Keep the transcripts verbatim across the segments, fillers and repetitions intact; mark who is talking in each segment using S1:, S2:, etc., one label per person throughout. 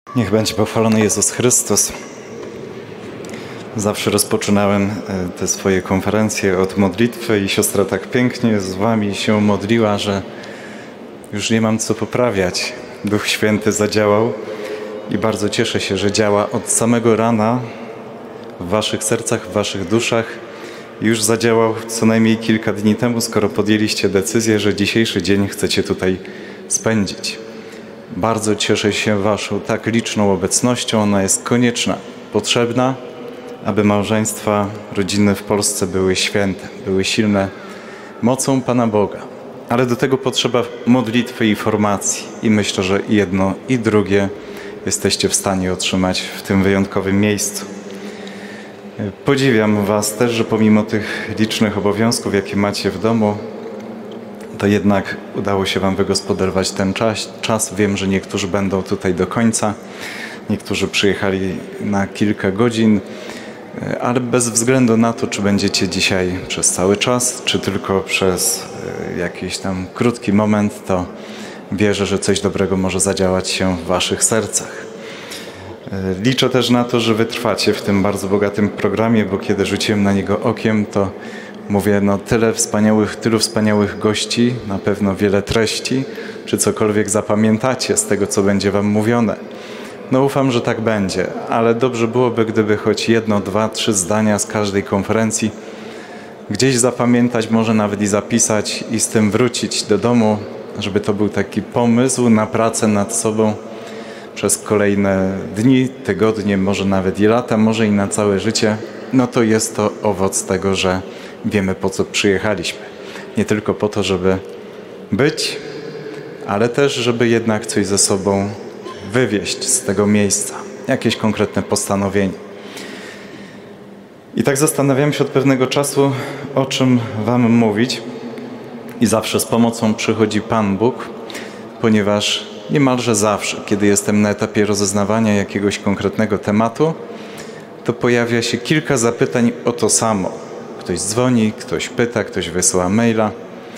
S1: Niech będzie pochwalony Jezus Chrystus. Zawsze rozpoczynałem te swoje konferencje od modlitwy i siostra tak pięknie z wami się modliła, że już nie mam co poprawiać. Duch Święty zadziałał i bardzo cieszę się, że działa od samego rana w waszych sercach, w waszych duszach. Już zadziałał co najmniej kilka dni temu, skoro podjęliście decyzję, że dzisiejszy dzień chcecie tutaj spędzić. Bardzo cieszę się waszą tak liczną obecnością. Ona jest konieczna, potrzebna, aby małżeństwa, rodziny w Polsce były święte, były silne mocą Pana Boga. Ale do tego potrzeba modlitwy i formacji. I myślę, że jedno i drugie jesteście w stanie otrzymać w tym wyjątkowym miejscu. Podziwiam was też, że pomimo tych licznych obowiązków, jakie macie w domu, to jednak udało się wam wygospodarować ten czas. czas. Wiem, że niektórzy będą tutaj do końca, niektórzy przyjechali na kilka godzin, ale bez względu na to, czy będziecie dzisiaj przez cały czas, czy tylko przez jakiś tam krótki moment, to wierzę, że coś dobrego może zadziałać się w waszych sercach. Liczę też na to, że wytrwacie w tym bardzo bogatym programie, bo kiedy rzuciłem na niego okiem, to mówię, no tyle wspaniałych, tylu wspaniałych gości, na pewno wiele treści, czy cokolwiek zapamiętacie z tego, co będzie wam mówione. No ufam, że tak będzie, ale dobrze byłoby, gdyby choć jedno, dwa, trzy zdania z każdej konferencji gdzieś zapamiętać, może nawet i zapisać i z tym wrócić do domu, żeby to był taki pomysł na pracę nad sobą przez kolejne dni, tygodnie, może nawet i lata, może i na całe życie. No to jest to owoc tego, że wiemy, po co przyjechaliśmy. Nie tylko po to, żeby być, ale też, żeby jednak coś ze sobą wywieźć z tego miejsca. Jakieś konkretne postanowienie. I tak zastanawiam się od pewnego czasu, o czym wam mówić. I zawsze z pomocą przychodzi Pan Bóg, ponieważ niemalże zawsze, kiedy jestem na etapie rozeznawania jakiegoś konkretnego tematu, to pojawia się kilka zapytań o to samo. Ktoś dzwoni, ktoś pyta, ktoś wysyła maila.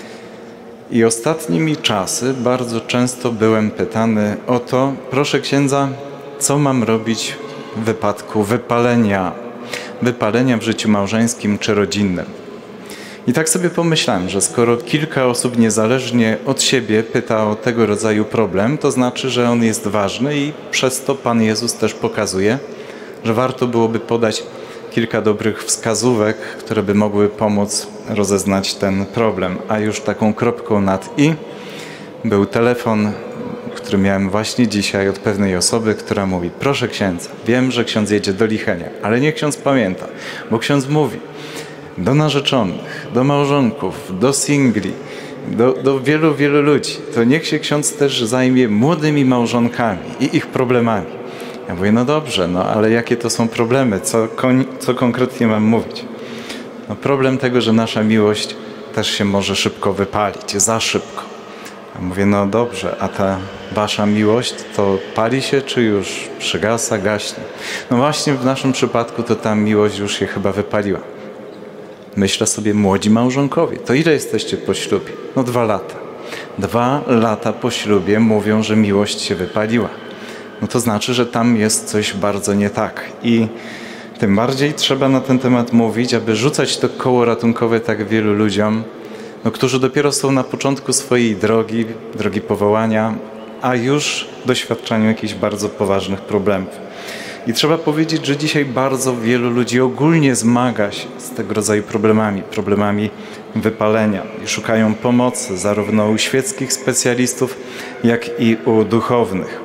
S1: I ostatnimi czasy bardzo często byłem pytany o to, proszę księdza, co mam robić w wypadku wypalenia, wypalenia w życiu małżeńskim czy rodzinnym. I tak sobie pomyślałem, że skoro kilka osób niezależnie od siebie pyta o tego rodzaju problem, to znaczy, że on jest ważny i przez to Pan Jezus też pokazuje, że warto byłoby podać kilka dobrych wskazówek, które by mogły pomóc rozeznać ten problem. A już taką kropką nad i był telefon, który miałem właśnie dzisiaj od pewnej osoby, która mówi, proszę księdza, wiem, że ksiądz jedzie do Lichenia, ale niech ksiądz pamięta, bo ksiądz mówi do narzeczonych, do małżonków, do singli, do, do wielu, wielu ludzi, to niech się ksiądz też zajmie młodymi małżonkami i ich problemami. Ja mówię, no dobrze, no ale jakie to są problemy? Co, co konkretnie mam mówić? No problem tego, że nasza miłość też się może szybko wypalić, za szybko. Ja mówię, no dobrze, a ta wasza miłość to pali się, czy już przygasa, gaśnie? No właśnie w naszym przypadku to ta miłość już się chyba wypaliła. Myślę sobie, młodzi małżonkowie, to ile jesteście po ślubie? No dwa lata. Dwa lata po ślubie mówią, że miłość się wypaliła. No to znaczy, że tam jest coś bardzo nie tak. I tym bardziej trzeba na ten temat mówić, aby rzucać to koło ratunkowe tak wielu ludziom, no, którzy dopiero są na początku swojej drogi, drogi powołania, a już doświadczają jakichś bardzo poważnych problemów. I trzeba powiedzieć, że dzisiaj bardzo wielu ludzi ogólnie zmaga się z tego rodzaju problemami, problemami wypalenia i szukają pomocy zarówno u świeckich specjalistów, jak i u duchownych.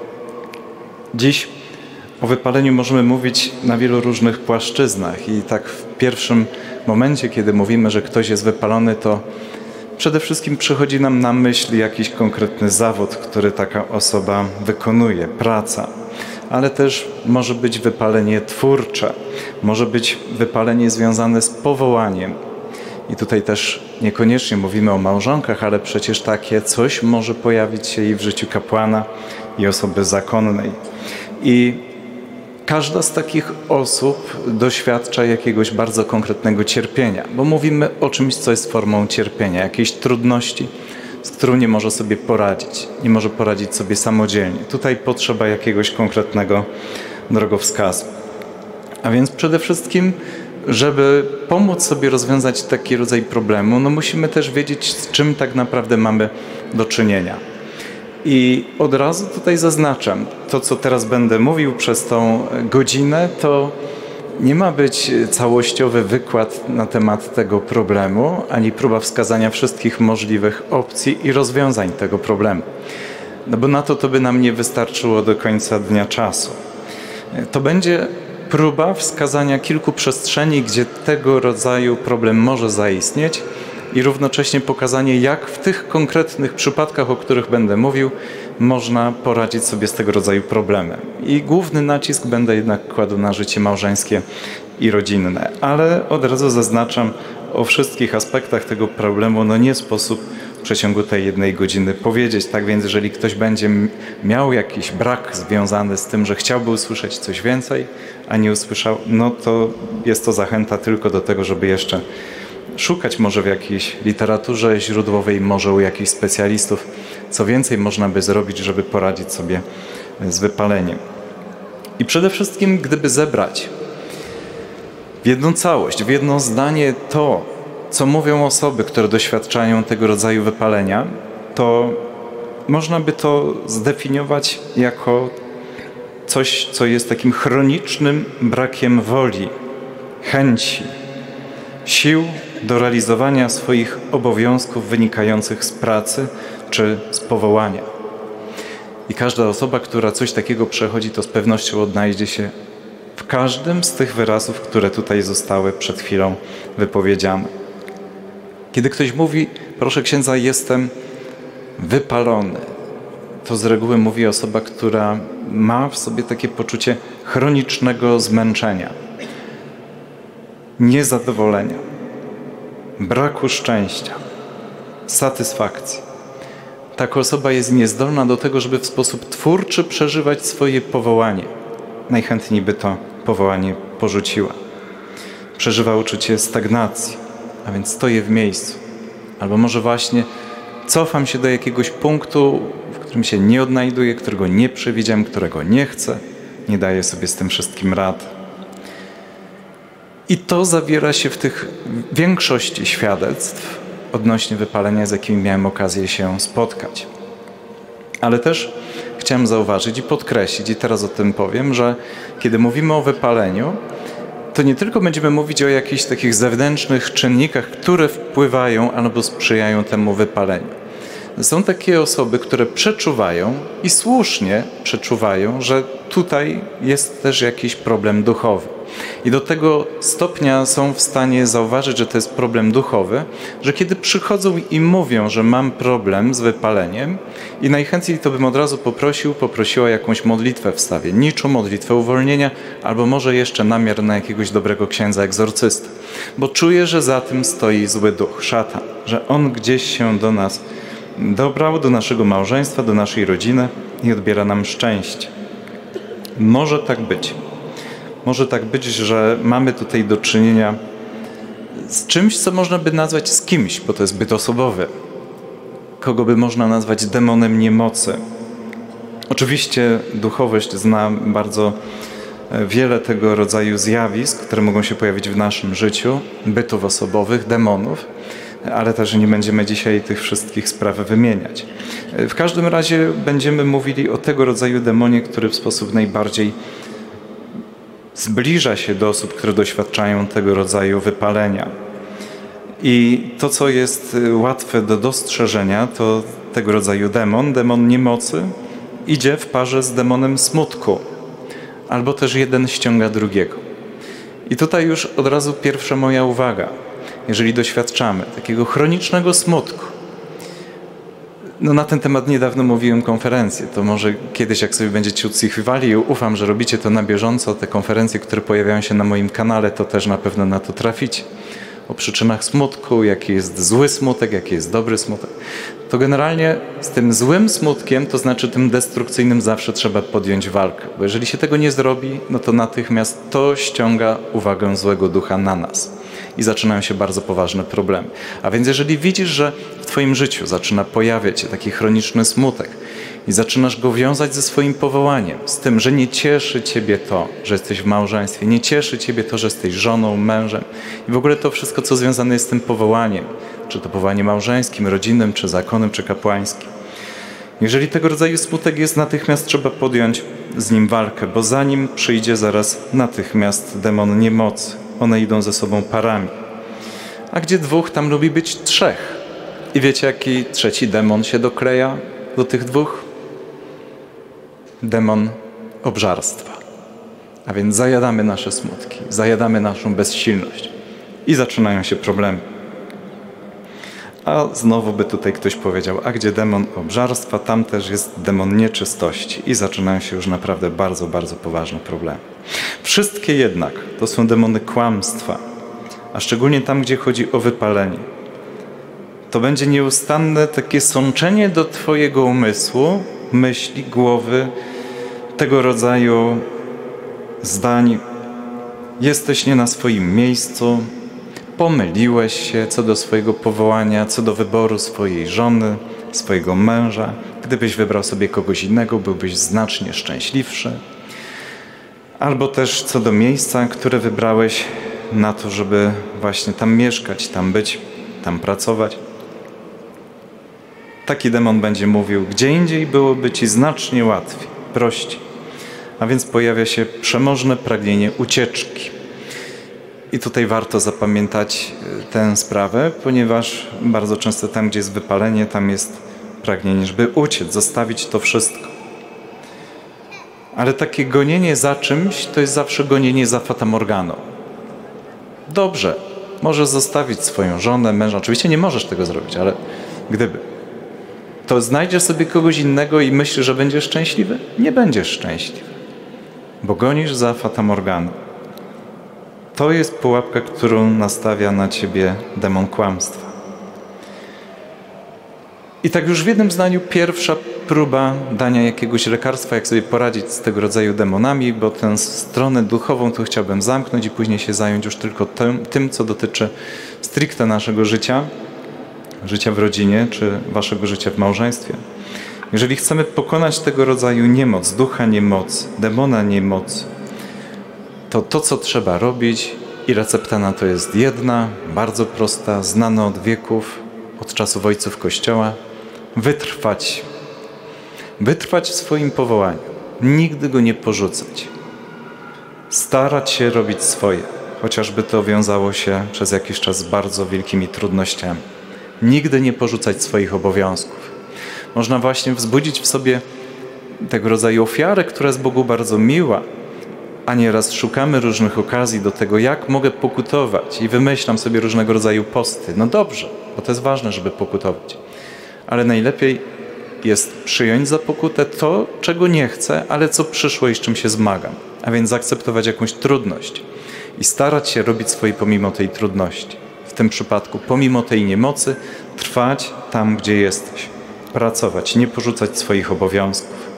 S1: Dziś o wypaleniu możemy mówić na wielu różnych płaszczyznach i tak w pierwszym momencie, kiedy mówimy, że ktoś jest wypalony, to przede wszystkim przychodzi nam na myśl jakiś konkretny zawód, który taka osoba wykonuje, praca. Ale też może być wypalenie twórcze, może być wypalenie związane z powołaniem. I tutaj też niekoniecznie mówimy o małżonkach, ale przecież takie coś może pojawić się i w życiu kapłana i osoby zakonnej. I każda z takich osób doświadcza jakiegoś bardzo konkretnego cierpienia, bo mówimy o czymś, co jest formą cierpienia, jakiejś trudności, z którą nie może sobie poradzić, nie może poradzić sobie samodzielnie. Tutaj potrzeba jakiegoś konkretnego drogowskazu. A więc przede wszystkim, żeby pomóc sobie rozwiązać taki rodzaj problemu, no musimy też wiedzieć, z czym tak naprawdę mamy do czynienia. I od razu tutaj zaznaczam, to co teraz będę mówił przez tą godzinę, to nie ma być całościowy wykład na temat tego problemu, ani próba wskazania wszystkich możliwych opcji i rozwiązań tego problemu. No bo na to to by nam nie wystarczyło do końca dnia czasu. To będzie próba wskazania kilku przestrzeni, gdzie tego rodzaju problem może zaistnieć i równocześnie pokazanie, jak w tych konkretnych przypadkach, o których będę mówił, można poradzić sobie z tego rodzaju problemem. I główny nacisk będę jednak kładł na życie małżeńskie i rodzinne. Ale od razu zaznaczam, o wszystkich aspektach tego problemu no nie sposób w przeciągu tej jednej godziny powiedzieć. Tak więc jeżeli ktoś będzie miał jakiś brak związany z tym, że chciałby usłyszeć coś więcej, a nie usłyszał, no to jest to zachęta tylko do tego, żeby jeszcze szukać może w jakiejś literaturze źródłowej, może u jakichś specjalistów, co więcej można by zrobić, żeby poradzić sobie z wypaleniem. I przede wszystkim, gdyby zebrać w jedną całość, w jedno zdanie to, co mówią osoby, które doświadczają tego rodzaju wypalenia, to można by to zdefiniować jako coś, co jest takim chronicznym brakiem woli, chęci, sił do realizowania swoich obowiązków wynikających z pracy czy z powołania. I każda osoba, która coś takiego przechodzi, to z pewnością odnajdzie się w każdym z tych wyrazów, które tutaj zostały przed chwilą wypowiedziane. Kiedy ktoś mówi, proszę księdza, jestem wypalony, to z reguły mówi osoba, która ma w sobie takie poczucie chronicznego zmęczenia, niezadowolenia, braku szczęścia, satysfakcji. Taka osoba jest niezdolna do tego, żeby w sposób twórczy przeżywać swoje powołanie. Najchętniej by to powołanie porzuciła. Przeżywa uczucie stagnacji, a więc stoję w miejscu. Albo może właśnie cofam się do jakiegoś punktu, w którym się nie odnajduję, którego nie przewidziałem, którego nie chcę, nie daję sobie z tym wszystkim rady. I to zawiera się w tych większości świadectw odnośnie wypalenia, z jakimi miałem okazję się spotkać. Ale też chciałem zauważyć i podkreślić, i teraz o tym powiem, że kiedy mówimy o wypaleniu, to nie tylko będziemy mówić o jakichś takich zewnętrznych czynnikach, które wpływają albo sprzyjają temu wypaleniu. Są takie osoby, które przeczuwają i słusznie przeczuwają, że tutaj jest też jakiś problem duchowy. I do tego stopnia są w stanie zauważyć, że to jest problem duchowy, że kiedy przychodzą i mówią, że mam problem z wypaleniem i najchętniej to bym od razu poprosił, poprosiła jakąś modlitwę w stawienniczu, modlitwę uwolnienia, albo może jeszcze namiar na jakiegoś dobrego księdza egzorcystę. Bo czuję, że za tym stoi zły duch, szatan, że on gdzieś się do nas dobrał, do naszego małżeństwa, do naszej rodziny i odbiera nam szczęście. Może tak być. Może tak być, że mamy tutaj do czynienia z czymś, co można by nazwać z kimś, bo to jest byt osobowy. Kogo by można nazwać demonem niemocy. Oczywiście duchowość zna bardzo wiele tego rodzaju zjawisk, które mogą się pojawić w naszym życiu, bytów osobowych, demonów, ale też nie będziemy dzisiaj tych wszystkich spraw wymieniać. W każdym razie będziemy mówili o tego rodzaju demonie, który w sposób najbardziej zbliża się do osób, które doświadczają tego rodzaju wypalenia. I to, co jest łatwe do dostrzeżenia, to tego rodzaju demon, demon niemocy, idzie w parze z demonem smutku, albo też jeden ściąga drugiego. I tutaj już od razu pierwsza moja uwaga. Jeżeli doświadczamy takiego chronicznego smutku, no na ten temat niedawno mówiłem konferencję, to może kiedyś jak sobie będziecie odsłuchiwali i ufam, że robicie to na bieżąco, te konferencje, które pojawiają się na moim kanale, to też na pewno na to traficie. O przyczynach smutku, jaki jest zły smutek, jaki jest dobry smutek. To generalnie z tym złym smutkiem, to znaczy tym destrukcyjnym, zawsze trzeba podjąć walkę. Bo jeżeli się tego nie zrobi, no to natychmiast to ściąga uwagę złego ducha na nas. i zaczynają się bardzo poważne problemy. A więc jeżeli widzisz, że w twoim życiu zaczyna pojawiać się taki chroniczny smutek i zaczynasz go wiązać ze swoim powołaniem, z tym, że nie cieszy ciebie to, że jesteś w małżeństwie, nie cieszy ciebie to, że jesteś żoną, mężem i w ogóle to wszystko, co związane jest z tym powołaniem, czy to powołanie małżeńskim, rodzinnym, czy zakonnym, czy kapłańskim. Jeżeli tego rodzaju smutek jest, natychmiast trzeba podjąć z nim walkę, bo za nim przyjdzie zaraz natychmiast demon niemocy. One idą ze sobą parami. A gdzie dwóch, tam lubi być trzech. I wiecie, jaki trzeci demon się dokleja do tych dwóch? Demon obżarstwa. A więc zajadamy nasze smutki, zajadamy naszą bezsilność i zaczynają się problemy. A znowu by tutaj ktoś powiedział, a gdzie demon obżarstwa, tam też jest demon nieczystości i zaczynają się już naprawdę bardzo, bardzo poważne problemy. Wszystkie jednak to są demony kłamstwa, a szczególnie tam, gdzie chodzi o wypalenie. To będzie nieustanne takie sączenie do twojego umysłu, myśli, głowy, tego rodzaju zdań. Jesteś nie na swoim miejscu, pomyliłeś się co do swojego powołania, co do wyboru swojej żony, swojego męża. Gdybyś wybrał sobie kogoś innego, byłbyś znacznie szczęśliwszy. Albo też co do miejsca, które wybrałeś na to, żeby właśnie tam mieszkać, tam być, tam pracować. Taki demon będzie mówił, gdzie indziej byłoby ci znacznie łatwiej, prościej. A więc pojawia się przemożne pragnienie ucieczki. I tutaj warto zapamiętać tę sprawę, ponieważ bardzo często tam, gdzie jest wypalenie, tam jest pragnienie, żeby uciec, zostawić to wszystko. Ale takie gonienie za czymś, to jest zawsze gonienie za fatamorganą. Dobrze, możesz zostawić swoją żonę, męża. Oczywiście nie możesz tego zrobić, ale gdyby. To znajdziesz sobie kogoś innego i myślisz, że będziesz szczęśliwy? Nie będziesz szczęśliwy, bo gonisz za fatamorganą. To jest pułapka, którą nastawia na ciebie demon kłamstwa. I tak już w jednym zdaniu pierwsza próba dania jakiegoś lekarstwa, jak sobie poradzić z tego rodzaju demonami, bo tę stronę duchową tu chciałbym zamknąć i później się zająć już tylko tym, tym co dotyczy stricte naszego życia, życia w rodzinie, czy waszego życia w małżeństwie. Jeżeli chcemy pokonać tego rodzaju niemoc, ducha niemocy, demona niemocy, to to, co trzeba robić i recepta na to jest jedna, bardzo prosta, znana od wieków, od czasów ojców Kościoła. Wytrwać. Wytrwać w swoim powołaniu. Nigdy go nie porzucać. Starać się robić swoje, chociażby to wiązało się przez jakiś czas z bardzo wielkimi trudnościami. Nigdy nie porzucać swoich obowiązków. Można właśnie wzbudzić w sobie tego rodzaju ofiarę, która jest Bogu bardzo miła, a nieraz szukamy różnych okazji do tego, jak mogę pokutować i wymyślam sobie różnego rodzaju posty. No dobrze, bo to jest ważne, żeby pokutować. Ale najlepiej jest przyjąć za pokutę to, czego nie chcę, ale co przyszło i z czym się zmagam. A więc zaakceptować jakąś trudność i starać się robić swoje pomimo tej trudności. W tym przypadku pomimo tej niemocy trwać tam, gdzie jesteś. Pracować, nie porzucać swoich obowiązków.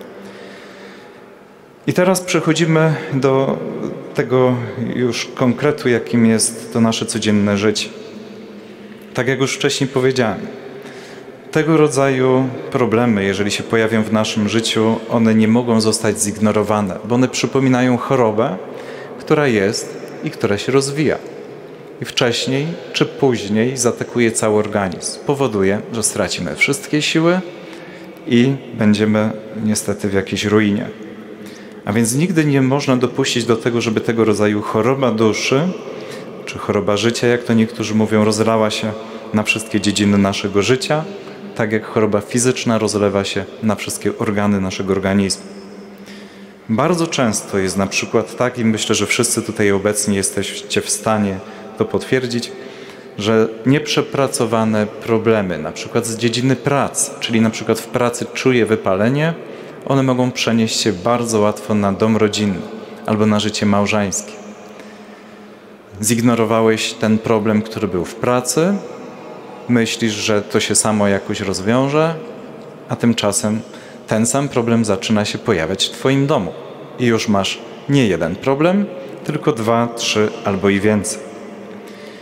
S1: I teraz przechodzimy do tego już konkretu, jakim jest to nasze codzienne życie. Tak jak już wcześniej powiedziałem, tego rodzaju problemy, jeżeli się pojawią w naszym życiu, one nie mogą zostać zignorowane, bo one przypominają chorobę, która jest i która się rozwija. I wcześniej czy później zaatakuje cały organizm. Powoduje, że stracimy wszystkie siły i będziemy niestety w jakiejś ruinie. A więc nigdy nie można dopuścić do tego, żeby tego rodzaju choroba duszy, czy choroba życia, jak to niektórzy mówią, rozlała się na wszystkie dziedziny naszego życia, tak jak choroba fizyczna rozlewa się na wszystkie organy naszego organizmu. Bardzo często jest na przykład tak, i myślę, że wszyscy tutaj obecni jesteście w stanie to potwierdzić, że nieprzepracowane problemy, na przykład z dziedziny pracy, czyli na przykład w pracy czuję wypalenie, one mogą przenieść się bardzo łatwo na dom rodzinny albo na życie małżeńskie. Zignorowałeś ten problem, który był w pracy, myślisz, że to się samo jakoś rozwiąże, a tymczasem ten sam problem zaczyna się pojawiać w twoim domu. I już masz nie jeden problem, tylko dwa, trzy albo i więcej.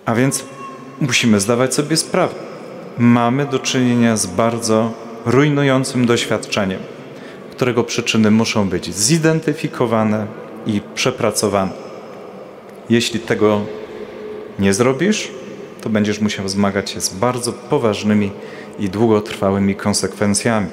S1: A więc musimy zdawać sobie sprawę. Mamy do czynienia z bardzo rujnującym doświadczeniem, którego przyczyny muszą być zidentyfikowane i przepracowane. Jeśli tego nie zrobisz, to będziesz musiał zmagać się z bardzo poważnymi i długotrwałymi konsekwencjami.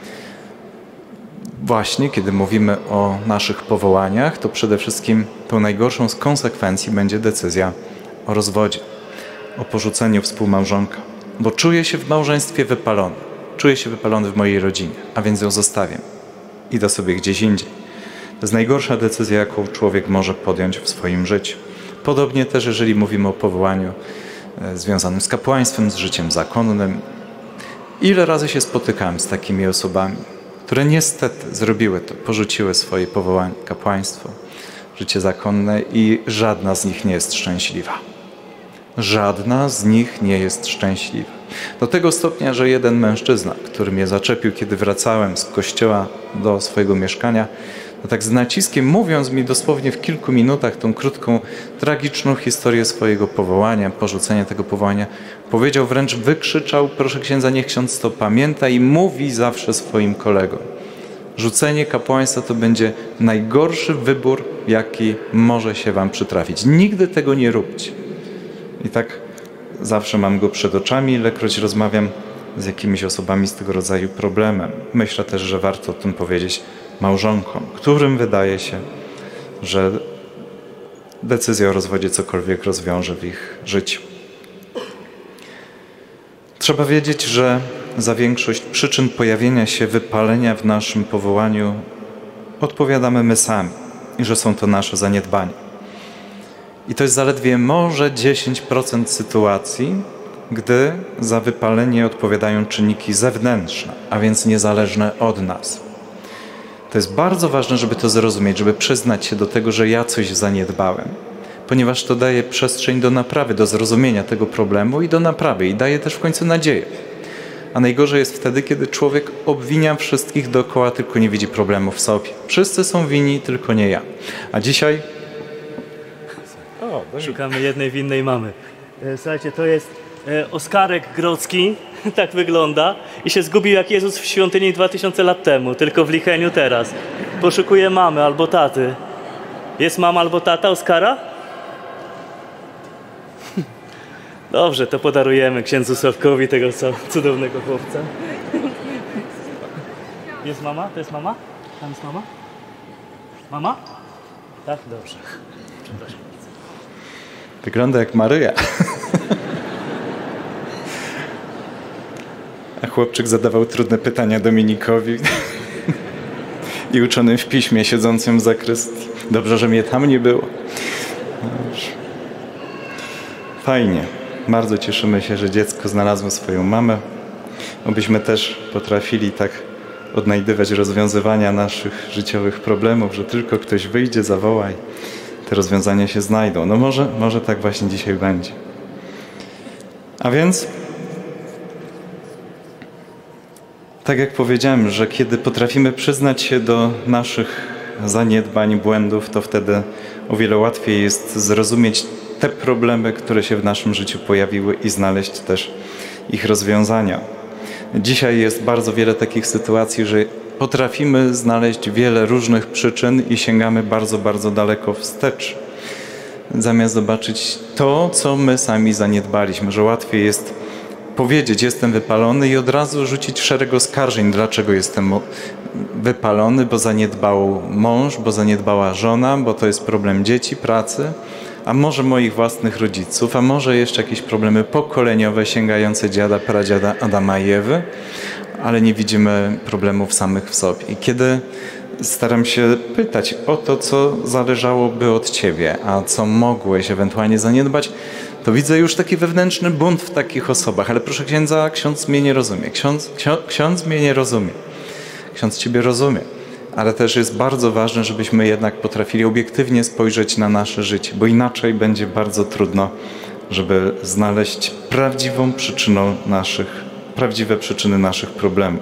S1: Właśnie kiedy mówimy o naszych powołaniach, to przede wszystkim tą najgorszą z konsekwencji będzie decyzja o rozwodzie, o porzuceniu współmałżonka, bo czuję się w małżeństwie wypalony, czuję się wypalony w mojej rodzinie, a więc ją zostawiam. Idę sobie gdzieś indziej. To jest najgorsza decyzja, jaką człowiek może podjąć w swoim życiu. Podobnie też, jeżeli mówimy o powołaniu e, związanym z kapłaństwem, z życiem zakonnym. Ile razy się spotykałem z takimi osobami, które niestety zrobiły to, porzuciły swoje powołanie, kapłaństwo, życie zakonne i żadna z nich nie jest szczęśliwa. Żadna z nich nie jest szczęśliwa. Do tego stopnia, że jeden mężczyzna, który mnie zaczepił, kiedy wracałem z kościoła do swojego mieszkania, to tak z naciskiem mówiąc mi dosłownie w kilku minutach tą krótką, tragiczną historię swojego powołania, porzucenia tego powołania, powiedział, wręcz wykrzyczał: proszę księdza, niech ksiądz to pamięta i mówi zawsze swoim kolegom. Rzucenie kapłaństwa to będzie najgorszy wybór, jaki może się wam przytrafić. Nigdy tego nie róbcie. I tak zawsze mam go przed oczami, ilekroć rozmawiam z jakimiś osobami z tego rodzaju problemem. Myślę też, że warto o tym powiedzieć małżonkom, którym wydaje się, że decyzja o rozwodzie cokolwiek rozwiąże w ich życiu. Trzeba wiedzieć, że za większość przyczyn pojawienia się wypalenia w naszym powołaniu odpowiadamy my sami i że są to nasze zaniedbania. I to jest zaledwie może dziesięć procent sytuacji, gdy za wypalenie odpowiadają czynniki zewnętrzne, a więc niezależne od nas. To jest bardzo ważne, żeby to zrozumieć, żeby przyznać się do tego, że ja coś zaniedbałem, ponieważ to daje przestrzeń do naprawy, do zrozumienia tego problemu i do naprawy i daje też w końcu nadzieję. A najgorzej jest wtedy, kiedy człowiek obwinia wszystkich dookoła, tylko nie widzi problemu w sobie. Wszyscy są winni, tylko nie ja. A dzisiaj... O,
S2: szukamy jednej winnej mamy. Słuchajcie, to jest Oskarek Grodzki, tak wygląda, i się zgubił jak Jezus w świątyni dwa tysiące lat temu, tylko w Licheniu teraz. Poszukuje mamy albo taty. Jest mama albo tata Oskara? Dobrze, to podarujemy księdzu Sławkowi tego cudownego chłopca. Jest mama? To jest mama? Tam jest mama? Mama? Tak? Dobrze. Przepraszam.
S1: Wygląda jak Maryja. A chłopczyk zadawał trudne pytania Dominikowi i uczonym w piśmie siedzącym w zakrystii. Dobrze, że mnie tam nie było. Dobrze. Fajnie. Bardzo cieszymy się, że dziecko znalazło swoją mamę. Obyśmy też potrafili tak odnajdywać rozwiązywania naszych życiowych problemów, że tylko ktoś wyjdzie, zawoła i te rozwiązania się znajdą. No może, może tak właśnie dzisiaj będzie. A więc, tak jak powiedziałem, że kiedy potrafimy przyznać się do naszych zaniedbań, błędów, to wtedy o wiele łatwiej jest zrozumieć te problemy, które się w naszym życiu pojawiły i znaleźć też ich rozwiązania. Dzisiaj jest bardzo wiele takich sytuacji, że potrafimy znaleźć wiele różnych przyczyn i sięgamy bardzo, bardzo daleko wstecz, zamiast zobaczyć to, co my sami zaniedbaliśmy, że łatwiej jest powiedzieć: jestem wypalony i od razu rzucić szereg oskarżeń, dlaczego jestem wypalony, bo zaniedbał mąż, bo zaniedbała żona, bo to jest problem dzieci, pracy, a może moich własnych rodziców, a może jeszcze jakieś problemy pokoleniowe sięgające dziada, pradziada Adama i Ewy, ale nie widzimy problemów samych w sobie. I kiedy staram się pytać o to, co zależałoby od ciebie, a co mogłeś ewentualnie zaniedbać, to widzę już taki wewnętrzny bunt w takich osobach. Ale proszę księdza, ksiądz mnie nie rozumie. Ksiądz, ksiądz, ksiądz mnie nie rozumie. Ksiądz ciebie rozumie. Ale też jest bardzo ważne, żebyśmy jednak potrafili obiektywnie spojrzeć na nasze życie, bo inaczej będzie bardzo trudno, żeby znaleźć prawdziwą przyczyną naszych, prawdziwe przyczyny naszych problemów.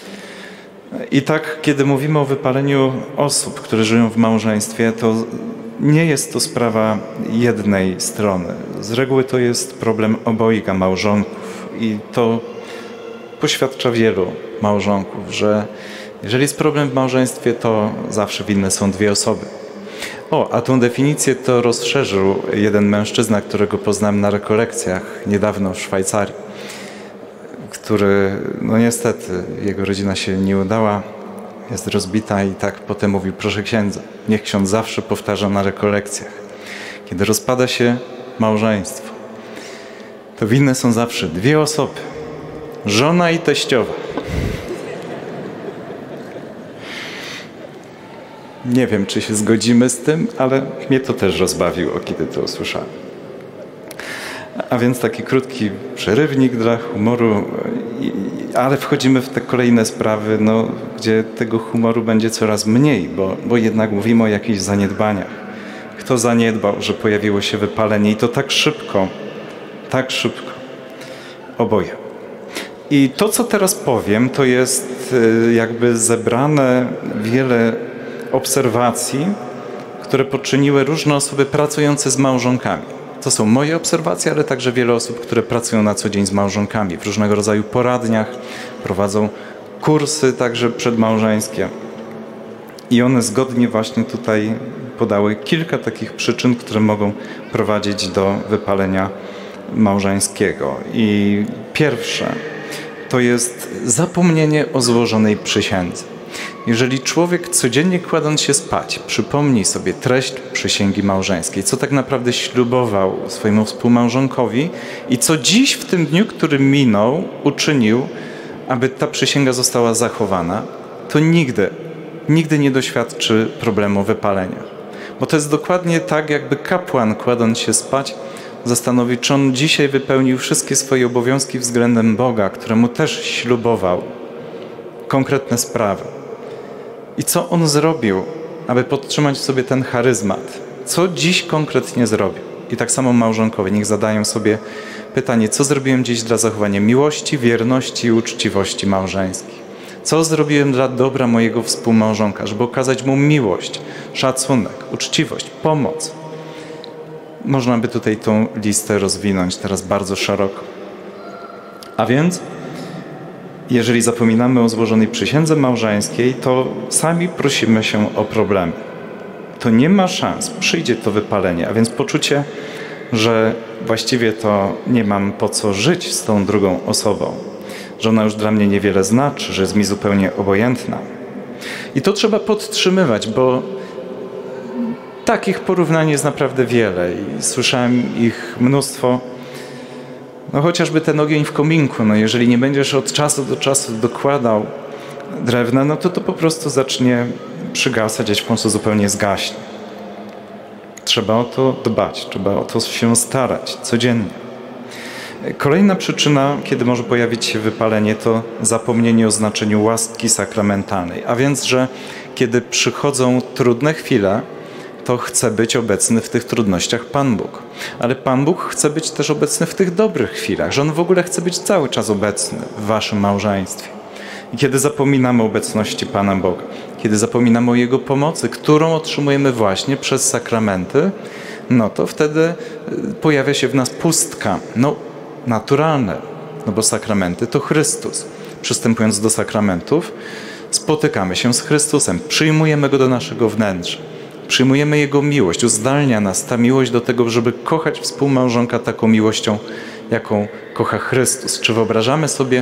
S1: I tak, kiedy mówimy o wypaleniu osób, które żyją w małżeństwie, to nie jest to sprawa jednej strony. Z reguły to jest problem obojga małżonków i to poświadcza wielu małżonków, że jeżeli jest problem w małżeństwie, to zawsze winne są dwie osoby. O, a tą definicję to rozszerzył jeden mężczyzna, którego poznałem na rekolekcjach niedawno w Szwajcarii, który, no niestety, jego rodzina się nie udała, jest rozbita i tak potem mówił: proszę księdza, niech ksiądz zawsze powtarza na rekolekcjach, kiedy rozpada się małżeństwo, to winne są zawsze dwie osoby, żona i teściowa. Nie wiem, czy się zgodzimy z tym, ale mnie to też rozbawiło, kiedy to usłyszałem. A więc taki krótki przerywnik dla humoru, ale wchodzimy w te kolejne sprawy, no, gdzie tego humoru będzie coraz mniej, bo, bo jednak mówimy o jakichś zaniedbaniach. Kto zaniedbał, że pojawiło się wypalenie i to tak szybko, tak szybko. Oboje. I to, co teraz powiem, to jest jakby zebrane wiele obserwacji, które poczyniły różne osoby pracujące z małżonkami. To są moje obserwacje, ale także wiele osób, które pracują na co dzień z małżonkami w różnego rodzaju poradniach, prowadzą kursy także przedmałżeńskie. I one zgodnie właśnie tutaj podały kilka takich przyczyn, które mogą prowadzić do wypalenia małżeńskiego. I pierwsze to jest zapomnienie o złożonej przysiędze. Jeżeli człowiek codziennie kładąc się spać przypomni sobie treść przysięgi małżeńskiej, co tak naprawdę ślubował swojemu współmałżonkowi i co dziś w tym dniu, który minął, uczynił, aby ta przysięga została zachowana, to nigdy, nigdy nie doświadczy problemu wypalenia. Bo to jest dokładnie tak, jakby kapłan kładąc się spać zastanowić, czy on dzisiaj wypełnił wszystkie swoje obowiązki względem Boga, któremu też ślubował konkretne sprawy. I co on zrobił, aby podtrzymać w sobie ten charyzmat? Co dziś konkretnie zrobił? I tak samo małżonkowie niech zadają sobie pytanie, co zrobiłem dziś dla zachowania miłości, wierności i uczciwości małżeńskiej? Co zrobiłem dla dobra mojego współmałżonka, żeby okazać mu miłość, szacunek, uczciwość, pomoc? Można by tutaj tą listę rozwinąć teraz bardzo szeroko. A więc jeżeli zapominamy o złożonej przysiędze małżeńskiej, to sami prosimy się o problemy. To nie ma szans, przyjdzie to wypalenie, a więc poczucie, że właściwie to nie mam po co żyć z tą drugą osobą, że ona już dla mnie niewiele znaczy, że jest mi zupełnie obojętna. I to trzeba podtrzymywać, bo takich porównań jest naprawdę wiele i słyszałem ich mnóstwo. No chociażby ten ogień w kominku, no jeżeli nie będziesz od czasu do czasu dokładał drewna, no to to po prostu zacznie przygasać, aż w końcu zupełnie zgaśnie. Trzeba o to dbać, trzeba o to się starać codziennie. Kolejna przyczyna, kiedy może pojawić się wypalenie, to zapomnienie o znaczeniu łaski sakramentalnej. A więc, że kiedy przychodzą trudne chwile, to chce być obecny w tych trudnościach Pan Bóg. Ale Pan Bóg chce być też obecny w tych dobrych chwilach, że On w ogóle chce być cały czas obecny w waszym małżeństwie. I kiedy zapominamy o obecności Pana Boga, kiedy zapominamy o Jego pomocy, którą otrzymujemy właśnie przez sakramenty, no to wtedy pojawia się w nas pustka. No, naturalne, no bo sakramenty to Chrystus. Przystępując do sakramentów, spotykamy się z Chrystusem, przyjmujemy Go do naszego wnętrza. Przyjmujemy Jego miłość, uzdalnia nas ta miłość do tego, żeby kochać współmałżonka taką miłością, jaką kocha Chrystus. Czy wyobrażamy sobie,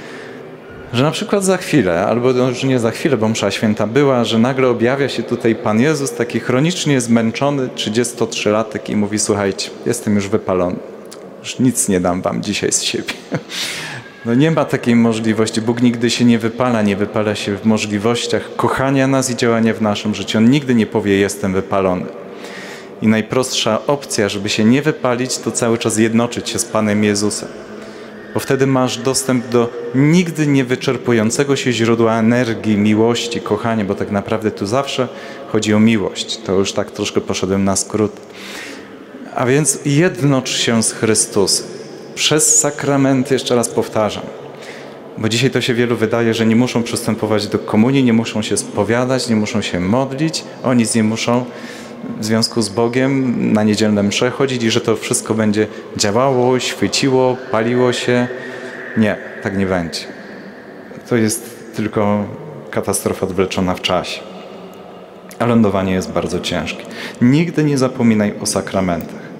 S1: że na przykład za chwilę, albo już nie za chwilę, bo msza święta była, że nagle objawia się tutaj Pan Jezus, taki chronicznie zmęczony trzydziestotrzylatek i mówi: słuchajcie, jestem już wypalony, już nic nie dam wam dzisiaj z siebie. No nie ma takiej możliwości. Bóg nigdy się nie wypala, nie wypala się w możliwościach kochania nas i działania w naszym życiu. On nigdy nie powie: jestem wypalony. I najprostsza opcja, żeby się nie wypalić, to cały czas jednoczyć się z Panem Jezusem. Bo wtedy masz dostęp do nigdy niewyczerpującego się źródła energii, miłości, kochania, bo tak naprawdę tu zawsze chodzi o miłość. To już tak troszkę poszedłem na skrót. A więc jednocz się z Chrystusem. Przez sakramenty, jeszcze raz powtarzam, bo dzisiaj to się wielu wydaje, że nie muszą przystępować do komunii, nie muszą się spowiadać, nie muszą się modlić, o nic nie muszą. w związku z Bogiem na niedzielne msze chodzić i że to wszystko będzie działało, świeciło, paliło się. Nie, tak nie będzie. To jest tylko katastrofa odwleczona w czasie. A lądowanie jest bardzo ciężkie. Nigdy nie zapominaj o sakramentach.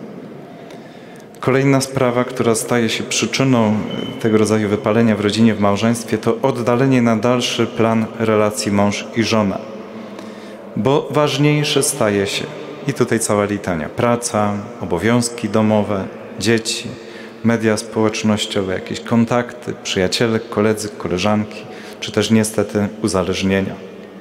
S1: Kolejna sprawa, która staje się przyczyną tego rodzaju wypalenia w rodzinie, w małżeństwie, to oddalenie na dalszy plan relacji mąż i żona. Bo ważniejsze staje się, i tutaj cała litania, praca, obowiązki domowe, dzieci, media społecznościowe, jakieś kontakty, przyjaciele, koledzy, koleżanki, czy też niestety uzależnienia.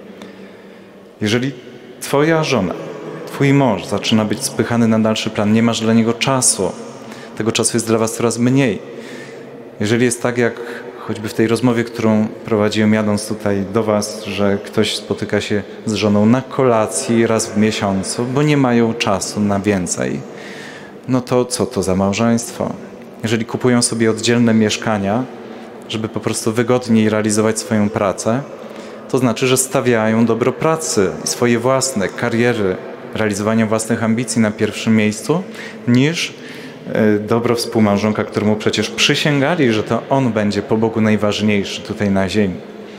S1: Jeżeli twoja żona, twój mąż zaczyna być spychany na dalszy plan, nie masz dla niego czasu, tego czasu jest dla was coraz mniej. Jeżeli jest tak, jak choćby w tej rozmowie, którą prowadziłem jadąc tutaj do was, że ktoś spotyka się z żoną na kolacji raz w miesiącu, bo nie mają czasu na więcej, no to co to za małżeństwo? Jeżeli kupują sobie oddzielne mieszkania, żeby po prostu wygodniej realizować swoją pracę, to znaczy, że stawiają dobro pracy i swoje własne kariery, realizowania własnych ambicji na pierwszym miejscu, niż dobro współmałżonka, któremu przecież przysięgali, że to on będzie po Bogu najważniejszy tutaj na ziemi.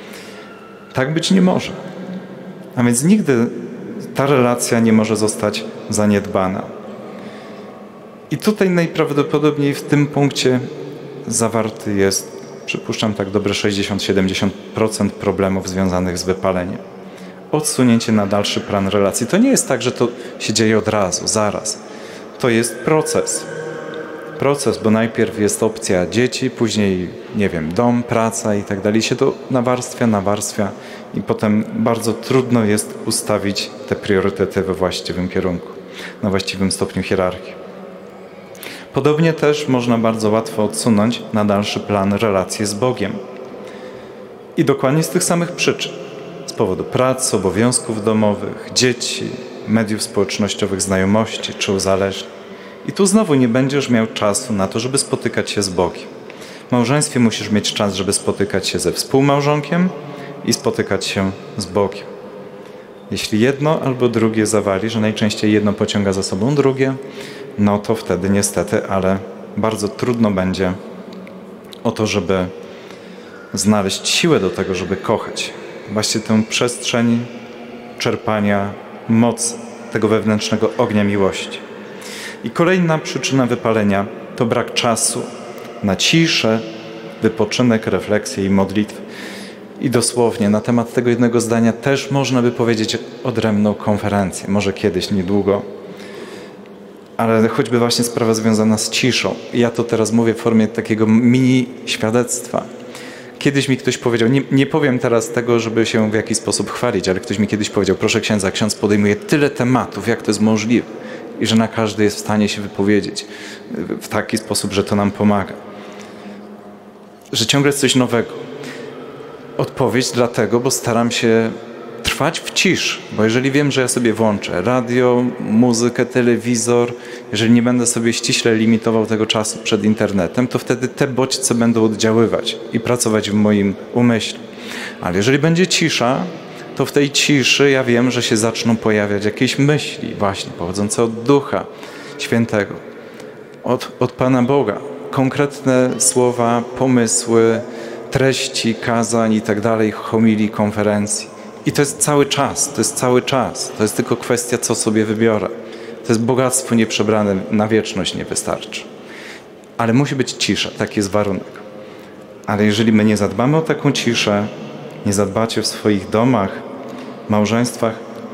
S1: Tak być nie może. A więc nigdy ta relacja nie może zostać zaniedbana. I tutaj najprawdopodobniej w tym punkcie zawarty jest, przypuszczam, tak dobre sześćdziesiąt do siedemdziesięciu procent problemów związanych z wypaleniem. Odsunięcie na dalszy plan relacji. To nie jest tak, że to się dzieje od razu, zaraz. To jest proces. Proces, bo najpierw jest opcja dzieci, później, nie wiem, dom, praca i tak dalej. Się to nawarstwia, nawarstwia i potem bardzo trudno jest ustawić te priorytety we właściwym kierunku, na właściwym stopniu hierarchii. Podobnie też można bardzo łatwo odsunąć na dalszy plan relacje z Bogiem. I dokładnie z tych samych przyczyn. Z powodu pracy, obowiązków domowych, dzieci, mediów społecznościowych, znajomości czy uzależnień. I tu znowu nie będziesz miał czasu na to, żeby spotykać się z Bogiem. W małżeństwie musisz mieć czas, żeby spotykać się ze współmałżonkiem i spotykać się z Bogiem. Jeśli jedno albo drugie zawali, że najczęściej jedno pociąga za sobą drugie, no to wtedy niestety, ale bardzo trudno będzie o to, żeby znaleźć siłę do tego, żeby kochać. Właśnie tę przestrzeń czerpania mocy, tego wewnętrznego ognia miłości. I kolejna przyczyna wypalenia to brak czasu na ciszę, wypoczynek, refleksję i modlitwę. I dosłownie na temat tego jednego zdania też można by powiedzieć odrębną konferencję, może kiedyś, niedługo. Ale choćby właśnie sprawa związana z ciszą. Ja to teraz mówię w formie takiego mini świadectwa. Kiedyś mi ktoś powiedział, nie, nie powiem teraz tego, żeby się w jakiś sposób chwalić, ale ktoś mi kiedyś powiedział, proszę księdza, ksiądz podejmuje tyle tematów, jak to jest możliwe. I że na każdy jest w stanie się wypowiedzieć w taki sposób, że to nam pomaga. Że ciągle jest coś nowego. Odpowiedź dlatego, bo staram się trwać w ciszy, bo jeżeli wiem, że ja sobie włączę radio, muzykę, telewizor, jeżeli nie będę sobie ściśle limitował tego czasu przed internetem, to wtedy te bodźce będą oddziaływać i pracować w moim umyśle. Ale jeżeli będzie cisza, to w tej ciszy ja wiem, że się zaczną pojawiać jakieś myśli właśnie pochodzące od Ducha Świętego, od, od Pana Boga. Konkretne słowa, pomysły, treści, kazań i tak dalej, homilii, konferencji. I to jest cały czas, to jest cały czas. To jest tylko kwestia, co sobie wybiorę. To jest bogactwo nieprzebrane, na wieczność nie wystarczy. Ale musi być cisza, taki jest warunek. Ale jeżeli my nie zadbamy o taką ciszę, nie zadbacie w swoich domach, małżeństwach,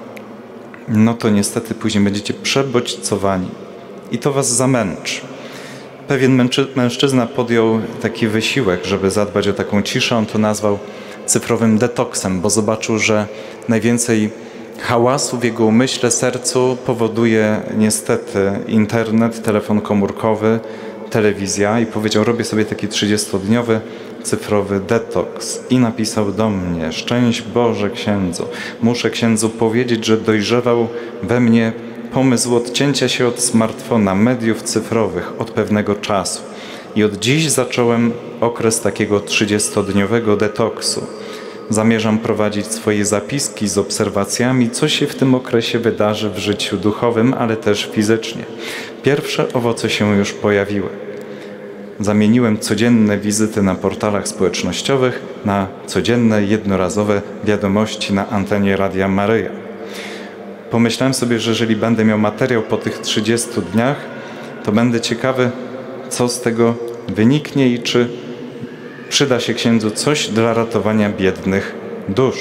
S1: no to niestety później będziecie przebodźcowani i to was zamęczy. Pewien męczy, mężczyzna podjął taki wysiłek, żeby zadbać o taką ciszę. On to nazwał cyfrowym detoksem, bo zobaczył, że najwięcej hałasu w jego umyśle, sercu powoduje niestety internet, telefon komórkowy, telewizja i powiedział, robię sobie taki trzydziestodniowy cyfrowy detoks i napisał do mnie: szczęść Boże księdzu, muszę księdzu powiedzieć, że dojrzewał we mnie pomysł odcięcia się od smartfona, mediów cyfrowych od pewnego czasu i od dziś zacząłem okres takiego trzydziestodniowego detoksu. zamierzam prowadzić swoje zapiski z obserwacjami, co się w tym okresie wydarzy w życiu duchowym, ale też fizycznie. Pierwsze owoce się już pojawiły. Zamieniłem codzienne wizyty na portalach społecznościowych na codzienne, jednorazowe wiadomości na antenie Radia Maryja. Pomyślałem sobie, że jeżeli będę miał materiał po tych trzydziestu dniach, to będę ciekawy, co z tego wyniknie i czy przyda się księdzu coś dla ratowania biednych dusz.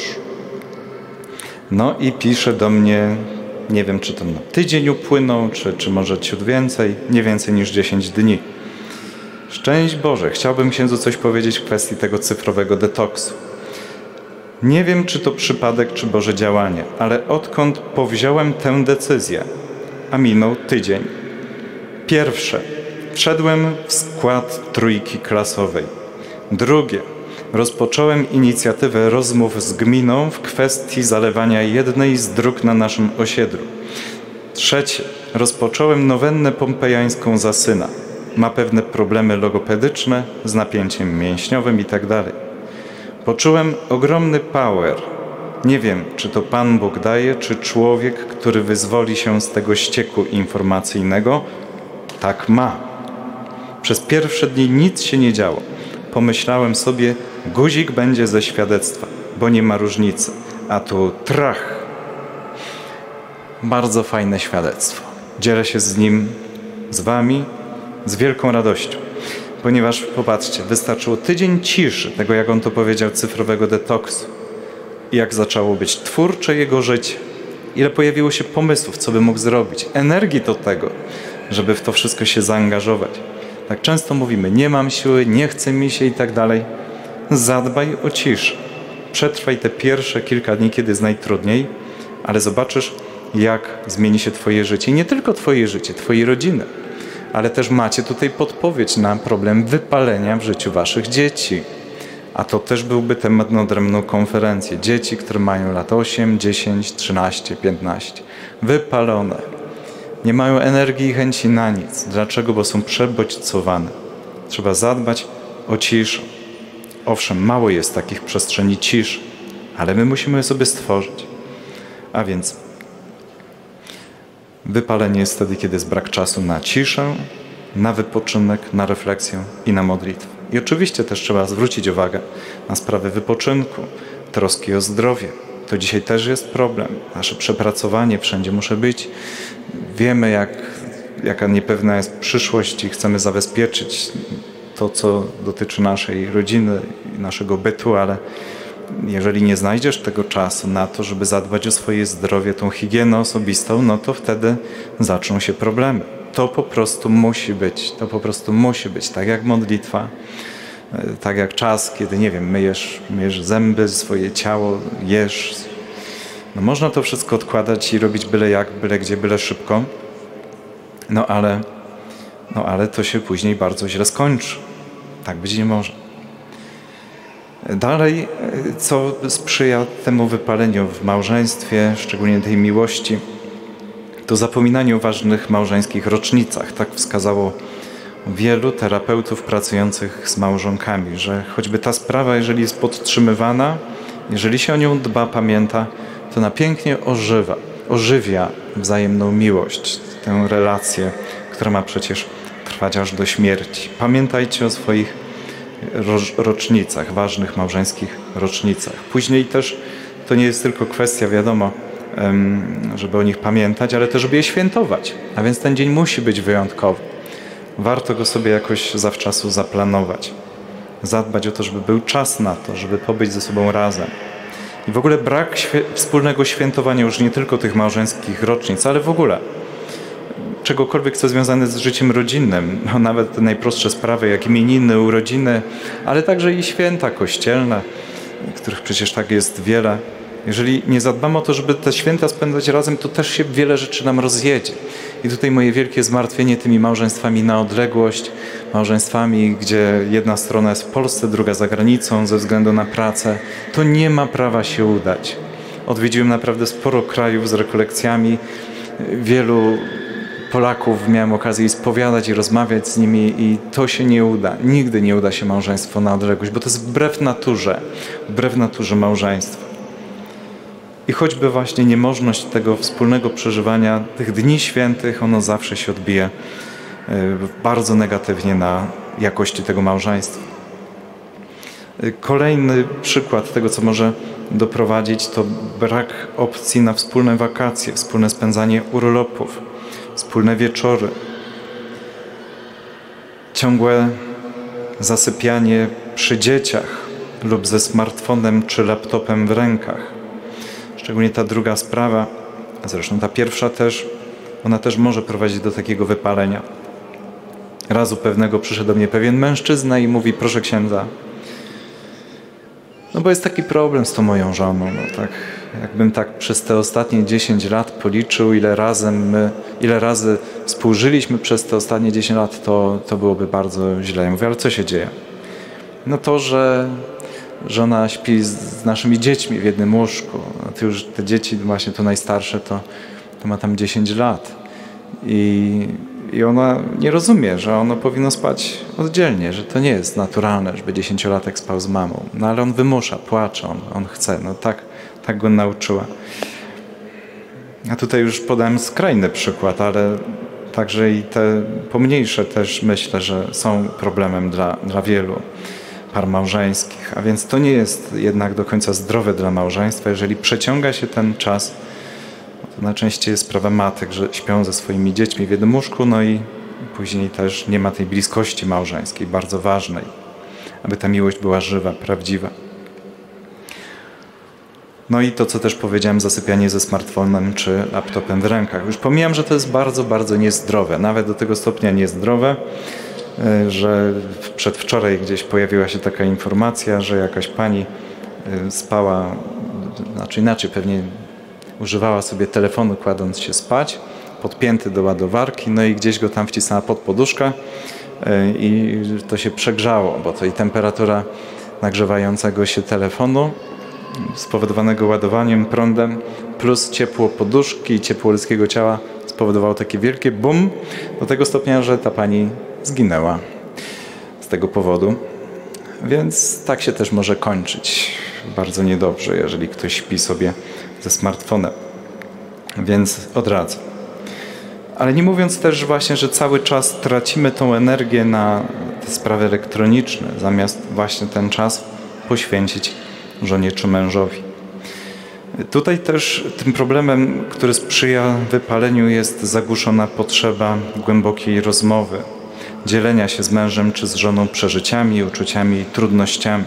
S1: No i pisze do mnie, nie wiem, czy to na tydzień upłynął, czy, czy może ciut więcej, nie więcej niż dziesięć dni. Szczęść Boże, chciałbym księdzu coś powiedzieć w kwestii tego cyfrowego detoksu. Nie wiem, czy to przypadek, czy Boże działanie, ale odkąd powziąłem tę decyzję, a minął tydzień. Pierwsze, wszedłem w skład trójki klasowej. Drugie, rozpocząłem inicjatywę rozmów z gminą w kwestii zalewania jednej z dróg na naszym osiedlu. Trzecie, rozpocząłem nowennę pompejańską za syna. Ma pewne problemy logopedyczne z napięciem mięśniowym i tak dalej. Poczułem ogromny power. Nie wiem, czy to Pan Bóg daje, czy człowiek, który wyzwoli się z tego ścieku informacyjnego, tak ma. Przez pierwsze dni nic się nie działo. Pomyślałem sobie, guzik będzie ze świadectwa, bo nie ma różnicy. A tu trach. Bardzo fajne świadectwo. Dzielę się z nim, z wami, z wielką radością. Ponieważ, popatrzcie, wystarczyło tydzień ciszy, tego jak on to powiedział, cyfrowego detoksu. I jak zaczęło być twórcze jego życie. Ile pojawiło się pomysłów, co by mógł zrobić. Energii do tego, żeby w to wszystko się zaangażować. Tak często mówimy, nie mam siły, nie chce mi się i tak dalej. Zadbaj o ciszę. Przetrwaj te pierwsze kilka dni, kiedy jest najtrudniej, ale zobaczysz, jak zmieni się twoje życie. I nie tylko twoje życie, twojej rodziny. Ale też macie tutaj podpowiedź na problem wypalenia w życiu waszych dzieci. A to też byłby temat na odrębną konferencję. Dzieci, które mają lat osiem, dziesięć, trzynaście, piętnaście. Wypalone. Nie mają energii i chęci na nic. Dlaczego? Bo są przebodźcowane. Trzeba zadbać o ciszę. Owszem, mało jest takich przestrzeni ciszy, ale my musimy je sobie stworzyć. A więc wypalenie jest wtedy, kiedy jest brak czasu na ciszę, na wypoczynek, na refleksję i na modlitwę. I oczywiście też trzeba zwrócić uwagę na sprawy wypoczynku, troski o zdrowie. To dzisiaj też jest problem. Nasze przepracowanie, wszędzie muszę być. Wiemy, jak, jaka niepewna jest przyszłość i chcemy zabezpieczyć to, co dotyczy naszej rodziny i naszego bytu, ale jeżeli nie znajdziesz tego czasu na to, żeby zadbać o swoje zdrowie, tą higienę osobistą, no to wtedy zaczną się problemy. To po prostu musi być, to po prostu musi być, tak jak modlitwa, tak jak czas, kiedy, nie wiem, myjesz, myjesz zęby, swoje ciało, jesz. No można to wszystko odkładać i robić byle jak, byle gdzie, byle szybko, no ale, no ale to się później bardzo źle skończy. Tak być nie może. Dalej, co sprzyja temu wypaleniu w małżeństwie, szczególnie tej miłości, to zapominanie o ważnych małżeńskich rocznicach. Tak wskazało wielu terapeutów pracujących z małżonkami, że choćby ta sprawa, jeżeli jest podtrzymywana, jeżeli się o nią dba, pamięta, to ona pięknie ożywa, ożywia wzajemną miłość, tę relację, która ma przecież trwać aż do śmierci. Pamiętajcie o swoich rocznicach, ważnych małżeńskich rocznicach. Później też to nie jest tylko kwestia, wiadomo, żeby o nich pamiętać, ale też żeby je świętować. A więc ten dzień musi być wyjątkowy. Warto go sobie jakoś zawczasu zaplanować. Zadbać o to, żeby był czas na to, żeby pobyć ze sobą razem. I w ogóle brak świe- wspólnego świętowania już nie tylko tych małżeńskich rocznic, ale w ogóle czegokolwiek, co związane z życiem rodzinnym. No, nawet te najprostsze sprawy, jak imieniny, urodziny, ale także i święta kościelne, których przecież tak jest wiele. Jeżeli nie zadbamy o to, żeby te święta spędzać razem, to też się wiele rzeczy nam rozjedzie. I tutaj moje wielkie zmartwienie tymi małżeństwami na odległość, małżeństwami, gdzie jedna strona jest w Polsce, druga za granicą ze względu na pracę, to nie ma prawa się udać. Odwiedziłem naprawdę sporo krajów z rekolekcjami. Wielu Polaków miałem okazję spowiadać i rozmawiać z nimi i to się nie uda. Nigdy nie uda się małżeństwo na odległość, bo to jest wbrew naturze, wbrew naturze małżeństwa. I choćby właśnie niemożność tego wspólnego przeżywania tych dni świętych, ono zawsze się odbije bardzo negatywnie na jakości tego małżeństwa. Kolejny przykład tego, co może doprowadzić, to brak opcji na wspólne wakacje, wspólne spędzanie urlopów, wspólne wieczory, ciągłe zasypianie przy dzieciach lub ze smartfonem czy laptopem w rękach. Szczególnie ta druga sprawa, a zresztą ta pierwsza też, ona też może prowadzić do takiego wypalenia. Razu pewnego przyszedł do mnie pewien mężczyzna i mówi: proszę księdza, no bo jest taki problem z tą moją żoną. No tak, jakbym tak przez te ostatnie dziesięć lat policzył, ile razy my, ile razy współżyliśmy przez te ostatnie dziesięć lat, to, to byłoby bardzo źle. Ja mówię: ale co się dzieje? No to, że żona śpi z naszymi dziećmi w jednym łóżku. No to już te dzieci, właśnie to najstarsze, to, to ma tam dziesięć lat. I, I ona nie rozumie, że ono powinno spać oddzielnie, że to nie jest naturalne, żeby dziesięciolatek spał z mamą. No ale on wymusza, płacze, on, on chce. No tak, tak go nauczyła. A tutaj już podałem skrajny przykład, ale także i te pomniejsze też myślę, że są problemem dla, dla wielu par małżeńskich. A więc to nie jest jednak do końca zdrowe dla małżeństwa, jeżeli przeciąga się ten czas. To najczęściej jest sprawa matek, że śpią ze swoimi dziećmi w jednym łóżku, no i później też nie ma tej bliskości małżeńskiej, bardzo ważnej, aby ta miłość była żywa, prawdziwa. No i to, co też powiedziałem, zasypianie ze smartfonem czy laptopem w rękach. Już pomijam, że to jest bardzo, bardzo niezdrowe, nawet do tego stopnia niezdrowe, że przedwczoraj gdzieś pojawiła się taka informacja, że jakaś pani spała, znaczy inaczej, pewnie używała sobie telefonu, kładąc się spać, podpięty do ładowarki, no i gdzieś go tam wcisnęła pod poduszkę i to się przegrzało, bo to i temperatura nagrzewającego się telefonu spowodowanego ładowaniem prądem plus ciepło poduszki i ciepło ludzkiego ciała spowodowało takie wielkie bum, do tego stopnia, że ta pani zginęła z tego powodu. Więc tak się też może kończyć bardzo niedobrze, jeżeli ktoś śpi sobie ze smartfonem. Więc odradzam. Ale nie mówiąc też właśnie, że cały czas tracimy tą energię na te sprawy elektroniczne, zamiast właśnie ten czas poświęcić żonie czy mężowi. Tutaj też tym problemem, który sprzyja wypaleniu, jest zagłuszona potrzeba głębokiej rozmowy, dzielenia się z mężem czy z żoną przeżyciami, uczuciami i trudnościami.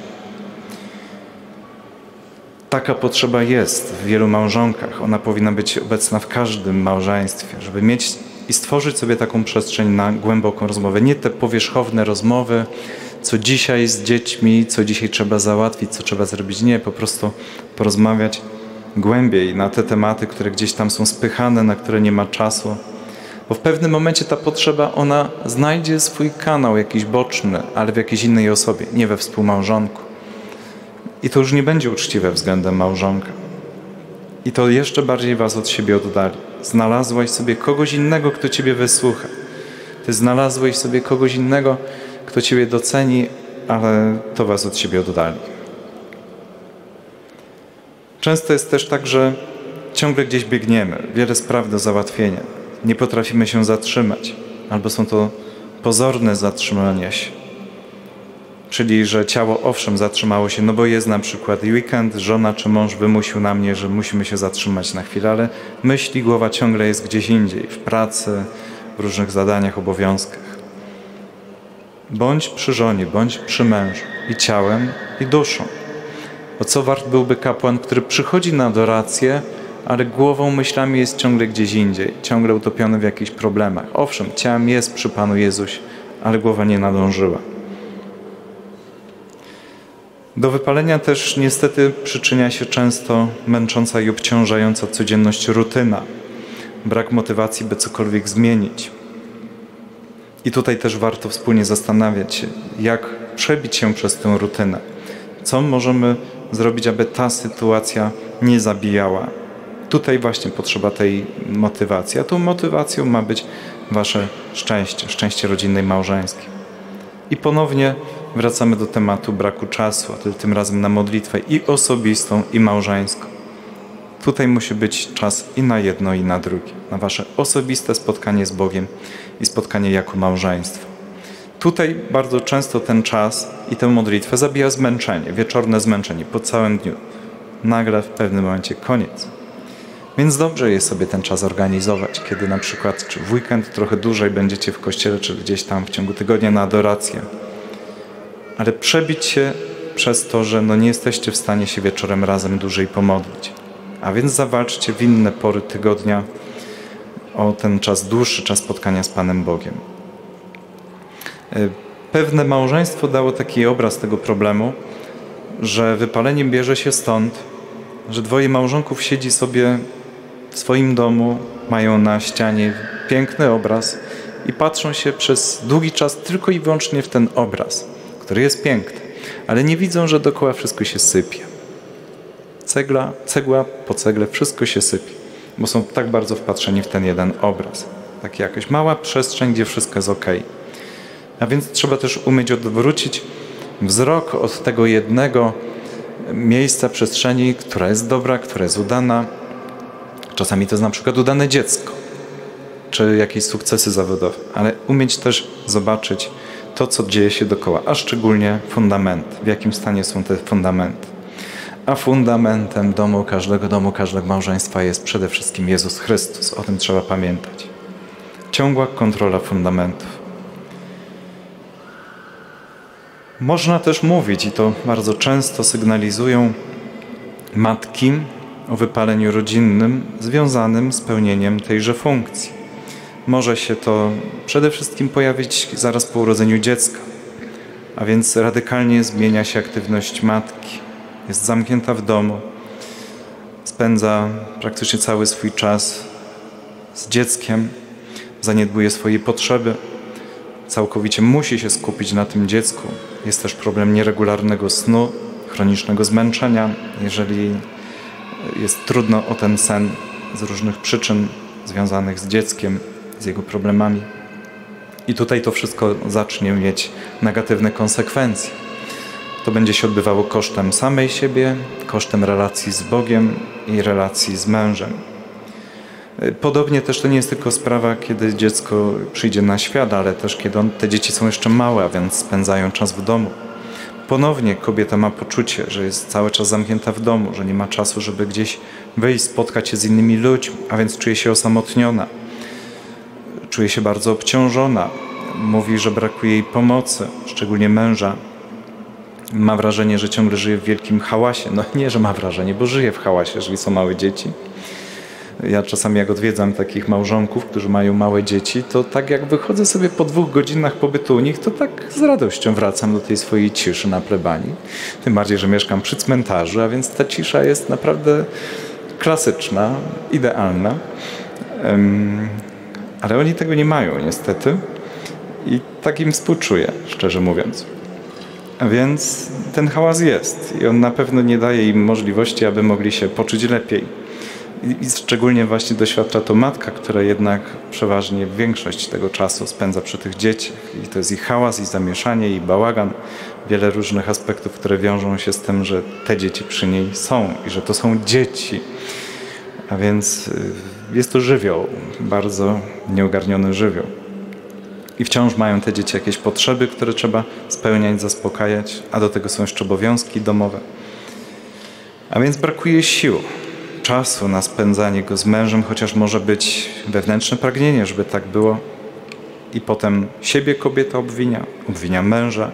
S1: Taka potrzeba jest w wielu małżonkach. Ona powinna być obecna w każdym małżeństwie, żeby mieć i stworzyć sobie taką przestrzeń na głęboką rozmowę. Nie te powierzchowne rozmowy, co dzisiaj z dziećmi, co dzisiaj trzeba załatwić, co trzeba zrobić. Nie, po prostu porozmawiać głębiej na te tematy, które gdzieś tam są spychane, na które nie ma czasu. Bo w pewnym momencie ta potrzeba, ona znajdzie swój kanał jakiś boczny, ale w jakiejś innej osobie, nie we współmałżonku. I to już nie będzie uczciwe względem małżonka. I to jeszcze bardziej was od siebie oddali. Znalazłeś sobie kogoś innego, kto ciebie wysłucha. Ty znalazłeś sobie kogoś innego, kto ciebie doceni, ale to was od siebie oddali. Często jest też tak, że ciągle gdzieś biegniemy, wiele spraw do załatwienia. Nie potrafimy się zatrzymać, albo są to pozorne zatrzymania się. Czyli, że ciało owszem zatrzymało się, no bo jest na przykład weekend, żona czy mąż wymusił na mnie, że musimy się zatrzymać na chwilę, ale myśli, głowa ciągle jest gdzieś indziej, w pracy, w różnych zadaniach, obowiązkach. Bądź przy żonie, bądź przy mężu i ciałem, i duszą. Bo co wart byłby kapłan, który przychodzi na adorację, ale głową, myślami jest ciągle gdzieś indziej, ciągle utopiony w jakichś problemach. Owszem, ciałem jest przy Panu Jezusie, ale głowa nie nadążyła. Do wypalenia też niestety przyczynia się często męcząca i obciążająca codzienność rutyna, brak motywacji, by cokolwiek zmienić. I tutaj też warto wspólnie zastanawiać się, jak przebić się przez tę rutynę. Co możemy zrobić, aby ta sytuacja nie zabijała Tutaj właśnie potrzeba tej motywacji, a tą motywacją ma być wasze szczęście, szczęście rodzinne i małżeńskie. I ponownie wracamy do tematu braku czasu, ale tym razem na modlitwę i osobistą, i małżeńską. Tutaj musi być czas i na jedno, i na drugie. Na wasze osobiste spotkanie z Bogiem i spotkanie jako małżeństwo. Tutaj bardzo często ten czas i tę modlitwę zabija zmęczenie, wieczorne zmęczenie po całym dniu. Nagle w pewnym momencie koniec. Więc dobrze jest sobie ten czas organizować, kiedy na przykład czy w weekend trochę dłużej będziecie w kościele, czy gdzieś tam w ciągu tygodnia na adorację. Ale przebić się przez to, że no nie jesteście w stanie się wieczorem razem dłużej pomodlić. A więc zawalczcie w inne pory tygodnia o ten czas, dłuższy czas spotkania z Panem Bogiem. Pewne małżeństwo dało taki obraz tego problemu, że wypalenie bierze się stąd, że dwoje małżonków siedzi sobie w swoim domu, mają na ścianie piękny obraz i patrzą się przez długi czas tylko i wyłącznie w ten obraz, który jest piękny, ale nie widzą, że dookoła wszystko się sypie. Cegla, cegła po cegle, wszystko się sypie, bo są tak bardzo wpatrzeni w ten jeden obraz. Taka jakaś mała przestrzeń, gdzie wszystko jest ok. A więc trzeba też umieć odwrócić wzrok od tego jednego miejsca, przestrzeni, która jest dobra, która jest udana. Czasami to jest na przykład udane dziecko, czy jakieś sukcesy zawodowe, ale umieć też zobaczyć to, co dzieje się dookoła, a szczególnie fundamenty, w jakim stanie są te fundamenty. A fundamentem domu, każdego domu, każdego małżeństwa jest przede wszystkim Jezus Chrystus. O tym trzeba pamiętać. Ciągła kontrola fundamentów. Można też mówić, i to bardzo często sygnalizują matki, o wypaleniu rodzinnym związanym z pełnieniem tejże funkcji. Może się to przede wszystkim pojawić zaraz po urodzeniu dziecka, a więc radykalnie zmienia się aktywność matki. Jest zamknięta w domu, spędza praktycznie cały swój czas z dzieckiem, zaniedbuje swoje potrzeby, całkowicie musi się skupić na tym dziecku. Jest też problem nieregularnego snu, chronicznego zmęczenia, jeżeli jest trudno o ten sen z różnych przyczyn związanych z dzieckiem, z jego problemami. I tutaj to wszystko zacznie mieć negatywne konsekwencje. To będzie się odbywało kosztem samej siebie, kosztem relacji z Bogiem i relacji z mężem. Podobnie też to nie jest tylko sprawa, kiedy dziecko przyjdzie na świat, ale też kiedy on, te dzieci są jeszcze małe, a więc spędzają czas w domu. Ponownie kobieta ma poczucie, że jest cały czas zamknięta w domu, że nie ma czasu, żeby gdzieś wyjść, spotkać się z innymi ludźmi, a więc czuje się osamotniona. Czuje się bardzo obciążona. Mówi, że brakuje jej pomocy, szczególnie męża. Ma wrażenie, że ciągle żyje w wielkim hałasie. No nie, że ma wrażenie, bo żyje w hałasie, jeżeli są małe dzieci. Ja czasami jak odwiedzam takich małżonków, którzy mają małe dzieci, to tak jak wychodzę sobie po dwóch godzinach pobytu u nich, to tak z radością wracam do tej swojej ciszy na plebanii. Tym bardziej, że mieszkam przy cmentarzu, a więc ta cisza jest naprawdę klasyczna, idealna. Um, ale oni tego nie mają niestety i tak im współczuję, szczerze mówiąc. A więc ten hałas jest i on na pewno nie daje im możliwości, aby mogli się poczuć lepiej. I szczególnie właśnie doświadcza to matka, która jednak przeważnie większość tego czasu spędza przy tych dzieciach. I to jest i hałas, i zamieszanie, i bałagan. Wiele różnych aspektów, które wiążą się z tym, że te dzieci przy niej są i że to są dzieci. A więc jest to żywioł, bardzo nieogarniony żywioł. I wciąż mają te dzieci jakieś potrzeby, które trzeba spełniać, zaspokajać, a do tego są jeszcze obowiązki domowe. A więc brakuje sił, czasu na spędzanie go z mężem, chociaż może być wewnętrzne pragnienie, żeby tak było. I potem siebie kobieta obwinia, obwinia męża,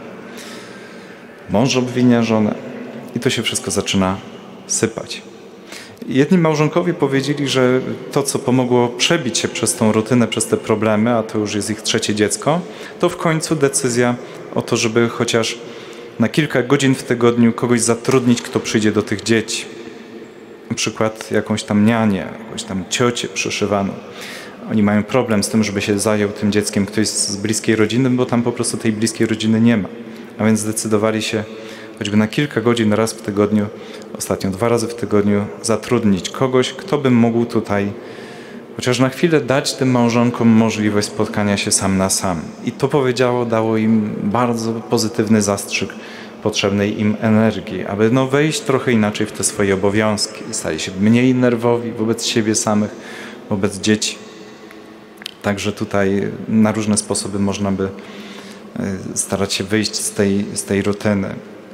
S1: mąż obwinia żonę i to się wszystko zaczyna sypać. Jedni małżonkowie powiedzieli, że to, co pomogło przebić się przez tą rutynę, przez te problemy, a to już jest ich trzecie dziecko, to w końcu decyzja o to, żeby chociaż na kilka godzin w tygodniu kogoś zatrudnić, kto przyjdzie do tych dzieci. Na przykład jakąś tam nianię, jakąś tam ciocię przyszywaną. Oni mają problem z tym, żeby się zajął tym dzieckiem ktoś z bliskiej rodziny, bo tam po prostu tej bliskiej rodziny nie ma. A więc zdecydowali się choćby na kilka godzin raz w tygodniu, ostatnio dwa razy w tygodniu, zatrudnić kogoś, kto by mógł tutaj chociaż na chwilę dać tym małżonkom możliwość spotkania się sam na sam. I to powiedziało, dało im bardzo pozytywny zastrzyk potrzebnej im energii, aby no wejść trochę inaczej w te swoje obowiązki. Stali się mniej nerwowi wobec siebie samych, wobec dzieci. Także tutaj na różne sposoby można by starać się wyjść z tej, z tej rutyny.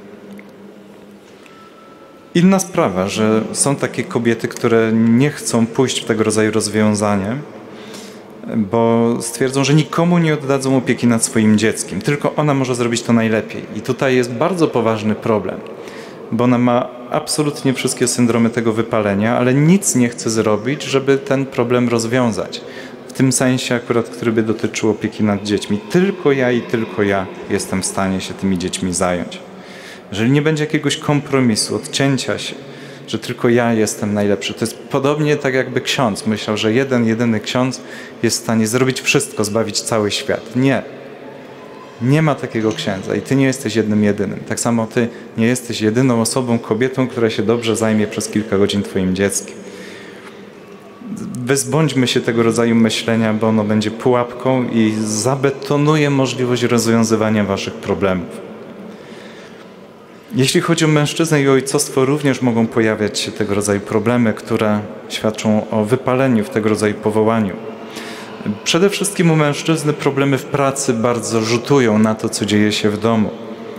S1: Inna sprawa, że są takie kobiety, które nie chcą pójść w tego rodzaju rozwiązanie, bo stwierdzą, że nikomu nie oddadzą opieki nad swoim dzieckiem. Tylko ona może zrobić to najlepiej. I tutaj jest bardzo poważny problem, bo ona ma absolutnie wszystkie syndromy tego wypalenia, ale nic nie chce zrobić, żeby ten problem rozwiązać. W tym sensie akurat, który by dotyczył opieki nad dziećmi. Tylko ja i tylko ja jestem w stanie się tymi dziećmi zająć. Jeżeli nie będzie jakiegoś kompromisu, odcięcia się, że tylko ja jestem najlepszy. To jest podobnie tak jakby ksiądz myślał, że jeden, jedyny ksiądz jest w stanie zrobić wszystko, zbawić cały świat. Nie. Nie ma takiego księdza i ty nie jesteś jednym, jedynym. Tak samo ty nie jesteś jedyną osobą, kobietą, która się dobrze zajmie przez kilka godzin twoim dzieckiem. Wyzbądźmy się tego rodzaju myślenia, bo ono będzie pułapką i zabetonuje możliwość rozwiązywania waszych problemów. Jeśli chodzi o mężczyznę i ojcostwo, również mogą pojawiać się tego rodzaju problemy, które świadczą o wypaleniu w tego rodzaju powołaniu. Przede wszystkim u mężczyzny problemy w pracy bardzo rzutują na to, co dzieje się w domu.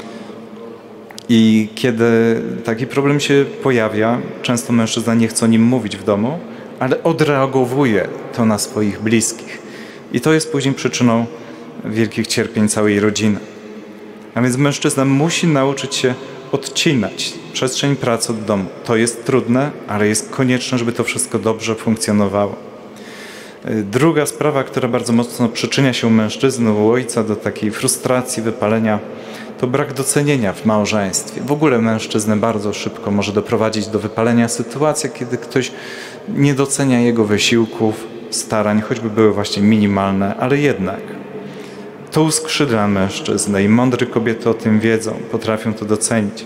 S1: I kiedy taki problem się pojawia, często mężczyzna nie chce o nim mówić w domu, ale odreagowuje to na swoich bliskich. I to jest później przyczyną wielkich cierpień całej rodziny. A więc mężczyzna musi nauczyć się odcinać przestrzeń pracy od domu. To jest trudne, ale jest konieczne, żeby to wszystko dobrze funkcjonowało. Druga sprawa, która bardzo mocno przyczynia się u mężczyzny, u ojca do takiej frustracji, wypalenia, to brak docenienia w małżeństwie. W ogóle mężczyznę bardzo szybko może doprowadzić do wypalenia sytuacja, kiedy ktoś nie docenia jego wysiłków, starań, choćby były właśnie minimalne, ale jednak. To uskrzydla mężczyznę i mądre kobiety o tym wiedzą, potrafią to docenić.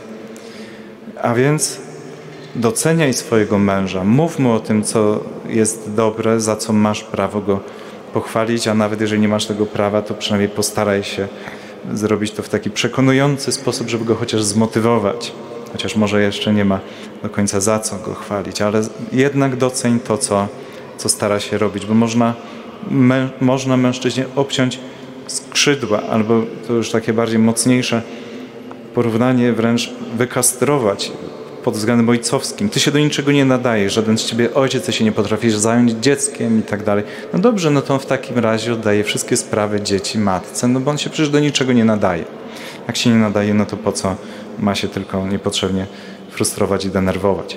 S1: A więc doceniaj swojego męża, mów mu o tym, co jest dobre, za co masz prawo go pochwalić, a nawet jeżeli nie masz tego prawa, to przynajmniej postaraj się zrobić to w taki przekonujący sposób, żeby go chociaż zmotywować. Chociaż może jeszcze nie ma do końca za co go chwalić, ale jednak doceń to, co, co stara się robić, bo można, mę, można mężczyźnie obciąć skrzydła, albo to już takie bardziej mocniejsze porównanie, wręcz wykastrować pod względem ojcowskim. Ty się do niczego nie nadajesz, żaden z ciebie ojciec, ty się nie potrafisz zająć dzieckiem i tak dalej. No dobrze, no to on w takim razie oddaje wszystkie sprawy dzieci matce, no bo on się przecież do niczego nie nadaje. Jak się nie nadaje, no to po co ma się tylko niepotrzebnie frustrować i denerwować.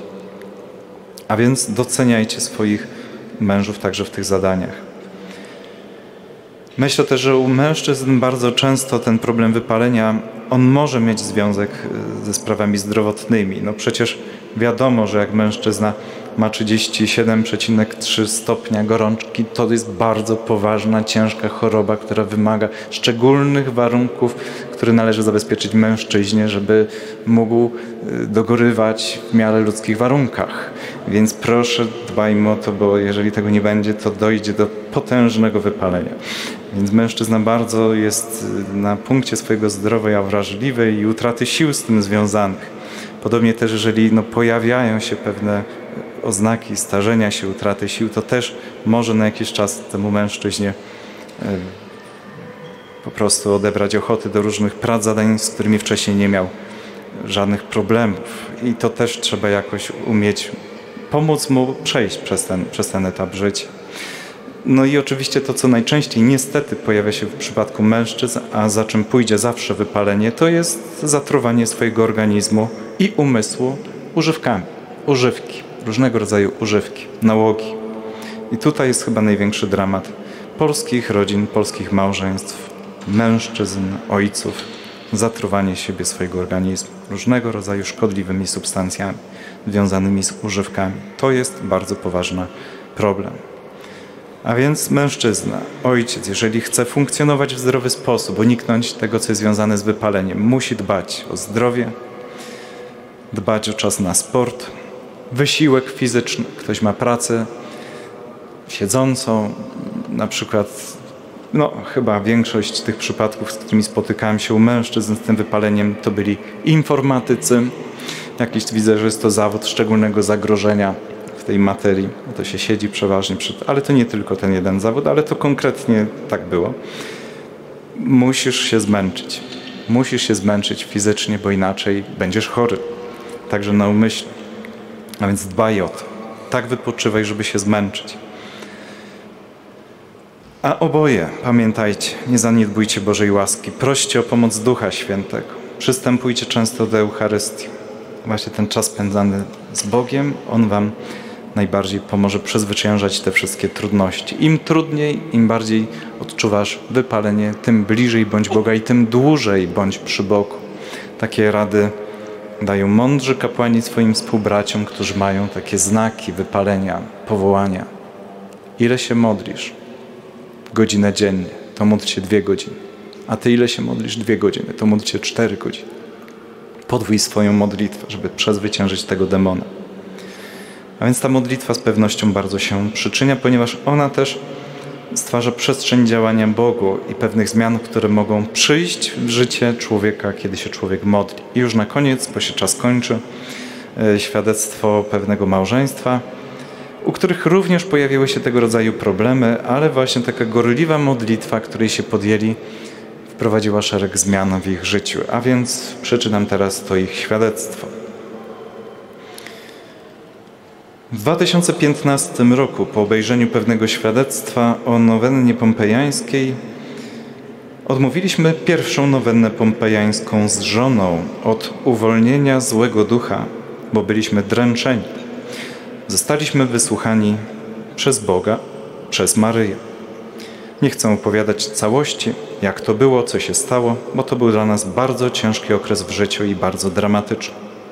S1: A więc doceniajcie swoich mężów także w tych zadaniach. Myślę też, że u mężczyzn bardzo często ten problem wypalenia, on może mieć związek ze sprawami zdrowotnymi. No przecież wiadomo, że jak mężczyzna ma trzydzieści siedem przecinek trzy stopnia gorączki, to jest bardzo poważna, ciężka choroba, która wymaga szczególnych warunków, które należy zabezpieczyć mężczyźnie, żeby mógł dogorywać w miarę ludzkich warunkach. Więc proszę, dbajmy o to, bo jeżeli tego nie będzie, to dojdzie do potężnego wypalenia. Więc mężczyzna bardzo jest na punkcie swojego zdrowia wrażliwy i utraty sił z tym związanych. Podobnie też, jeżeli no, pojawiają się pewne oznaki starzenia się, utraty sił, to też może na jakiś czas temu mężczyźnie y, po prostu odebrać ochoty do różnych prac, zadań, z którymi wcześniej nie miał żadnych problemów. I to też trzeba jakoś umieć pomóc mu przejść przez ten, przez ten etap życia. No i oczywiście to, co najczęściej niestety pojawia się w przypadku mężczyzn, a za czym pójdzie zawsze wypalenie, to jest zatruwanie swojego organizmu i umysłu używkami. Używki, różnego rodzaju używki, nałogi. I tutaj jest chyba największy dramat polskich rodzin, polskich małżeństw, mężczyzn, ojców, zatruwanie siebie, swojego organizmu różnego rodzaju szkodliwymi substancjami związanymi z używkami. To jest bardzo poważny problem. A więc mężczyzna, ojciec, jeżeli chce funkcjonować w zdrowy sposób, uniknąć tego, co jest związane z wypaleniem, musi dbać o zdrowie, dbać o czas na sport, wysiłek fizyczny. Ktoś ma pracę siedzącą, na przykład, no chyba większość tych przypadków, z którymi spotykałem się u mężczyzn z tym wypaleniem, to byli informatycy. Jakiś widzę, że jest to zawód szczególnego zagrożenia w tej materii. To się siedzi przeważnie przed, ale to nie tylko ten jeden zawód, ale to konkretnie tak było. Musisz się zmęczyć. Musisz się zmęczyć fizycznie, bo inaczej będziesz chory. Także na umyśle. A więc dbaj o to. Tak wypoczywaj, żeby się zmęczyć. A oboje, pamiętajcie, nie zaniedbujcie Bożej łaski. Proście o pomoc Ducha Świętego. Przystępujcie często do Eucharystii. Właśnie ten czas spędzany z Bogiem, On wam najbardziej pomoże przezwyciężać te wszystkie trudności. Im trudniej, im bardziej odczuwasz wypalenie, tym bliżej bądź Boga i tym dłużej bądź przy Bogu. Takie rady dają mądrzy kapłani swoim współbraciom, którzy mają takie znaki wypalenia, powołania. Ile się modlisz? Godzinę dziennie, to módl się dwie godziny. A ty ile się modlisz? Dwie godziny, to módl się cztery godziny. Podwój swoją modlitwę, żeby przezwyciężyć tego demona. A więc ta modlitwa z pewnością bardzo się przyczynia, ponieważ ona też stwarza przestrzeń działania Bogu i pewnych zmian, które mogą przyjść w życie człowieka, kiedy się człowiek modli. I już na koniec, bo się czas kończy, świadectwo pewnego małżeństwa, u których również pojawiły się tego rodzaju problemy, ale właśnie taka gorliwa modlitwa, której się podjęli, wprowadziła szereg zmian w ich życiu. A więc przeczytam teraz to ich świadectwo. W dwa tysiące piętnastym roku, po obejrzeniu pewnego świadectwa o nowennie pompejańskiej, odmówiliśmy pierwszą nowennę pompejańską z żoną od uwolnienia złego ducha, bo byliśmy dręczeni. Zostaliśmy wysłuchani przez Boga, przez Maryję. Nie chcę opowiadać całości, jak to było, co się stało, bo to był dla nas bardzo ciężki okres w życiu i bardzo dramatyczny.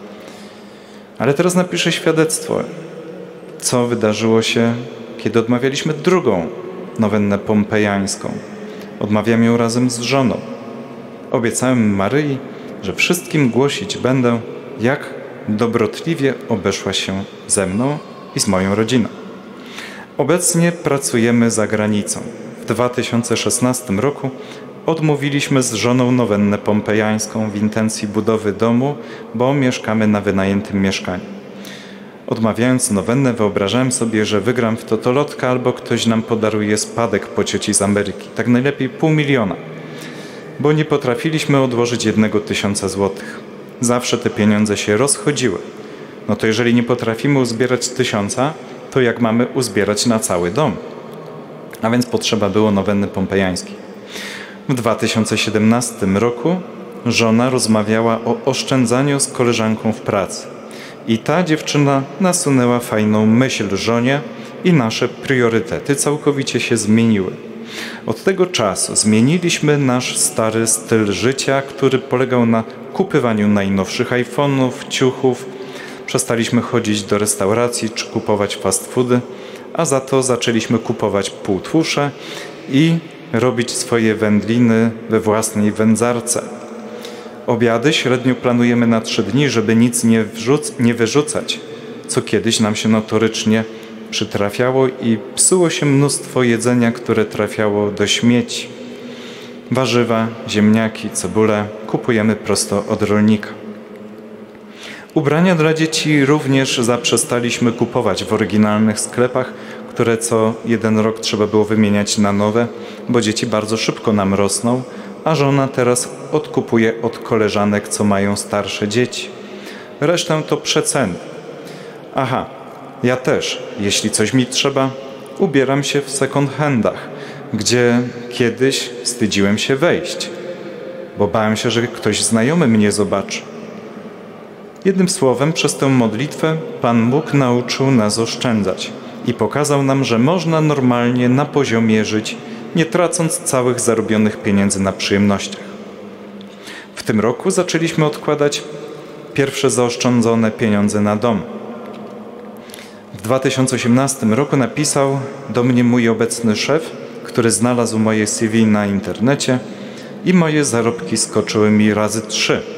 S1: Ale teraz napiszę świadectwo, co wydarzyło się, kiedy odmawialiśmy drugą nowennę pompejańską. Odmawiam ją razem z żoną. Obiecałem Maryi, że wszystkim głosić będę, jak dobrotliwie obeszła się ze mną i z moją rodziną. Obecnie pracujemy za granicą. W dwa tysiące szesnastym roku odmówiliśmy z żoną nowennę pompejańską w intencji budowy domu, bo mieszkamy na wynajętym mieszkaniu. Odmawiając nowennę, wyobrażałem sobie, że wygram w totolotka albo ktoś nam podaruje spadek po cioci z Ameryki. Tak najlepiej pół miliona, bo nie potrafiliśmy odłożyć jednego tysiąca złotych. Zawsze te pieniądze się rozchodziły. No to jeżeli nie potrafimy uzbierać tysiąca, to jak mamy uzbierać na cały dom? A więc potrzeba było nowenny pompejańskiej. W dwa tysiące siedemnastym roku żona rozmawiała o oszczędzaniu z koleżanką w pracy. I ta dziewczyna nasunęła fajną myśl żonie i nasze priorytety całkowicie się zmieniły. Od tego czasu zmieniliśmy nasz stary styl życia, który polegał na kupywaniu najnowszych iPhone'ów, ciuchów. Przestaliśmy chodzić do restauracji czy kupować fast foody, a za to zaczęliśmy kupować półtłusze i robić swoje wędliny we własnej wędzarce. Obiady średnio planujemy na trzy dni, żeby nic nie, wrzuc- nie wyrzucać, co kiedyś nam się notorycznie przytrafiało i psuło się mnóstwo jedzenia, które trafiało do śmieci. Warzywa, ziemniaki, cebulę kupujemy prosto od rolnika. Ubrania dla dzieci również zaprzestaliśmy kupować w oryginalnych sklepach, które co jeden rok trzeba było wymieniać na nowe, bo dzieci bardzo szybko nam rosną, a żona teraz odkupuje od koleżanek, co mają starsze dzieci. Resztę to przeceny. Aha, ja też, jeśli coś mi trzeba, ubieram się w second handach, gdzie kiedyś wstydziłem się wejść, bo bałem się, że ktoś znajomy mnie zobaczy. Jednym słowem, przez tę modlitwę Pan Bóg nauczył nas oszczędzać i pokazał nam, że można normalnie na poziomie żyć, nie tracąc całych zarobionych pieniędzy na przyjemnościach. W tym roku zaczęliśmy odkładać pierwsze zaoszczędzone pieniądze na dom. W dwa tysiące osiemnastym roku napisał do mnie mój obecny szef, który znalazł moje C V na internecie i moje zarobki skoczyły mi razy trzy.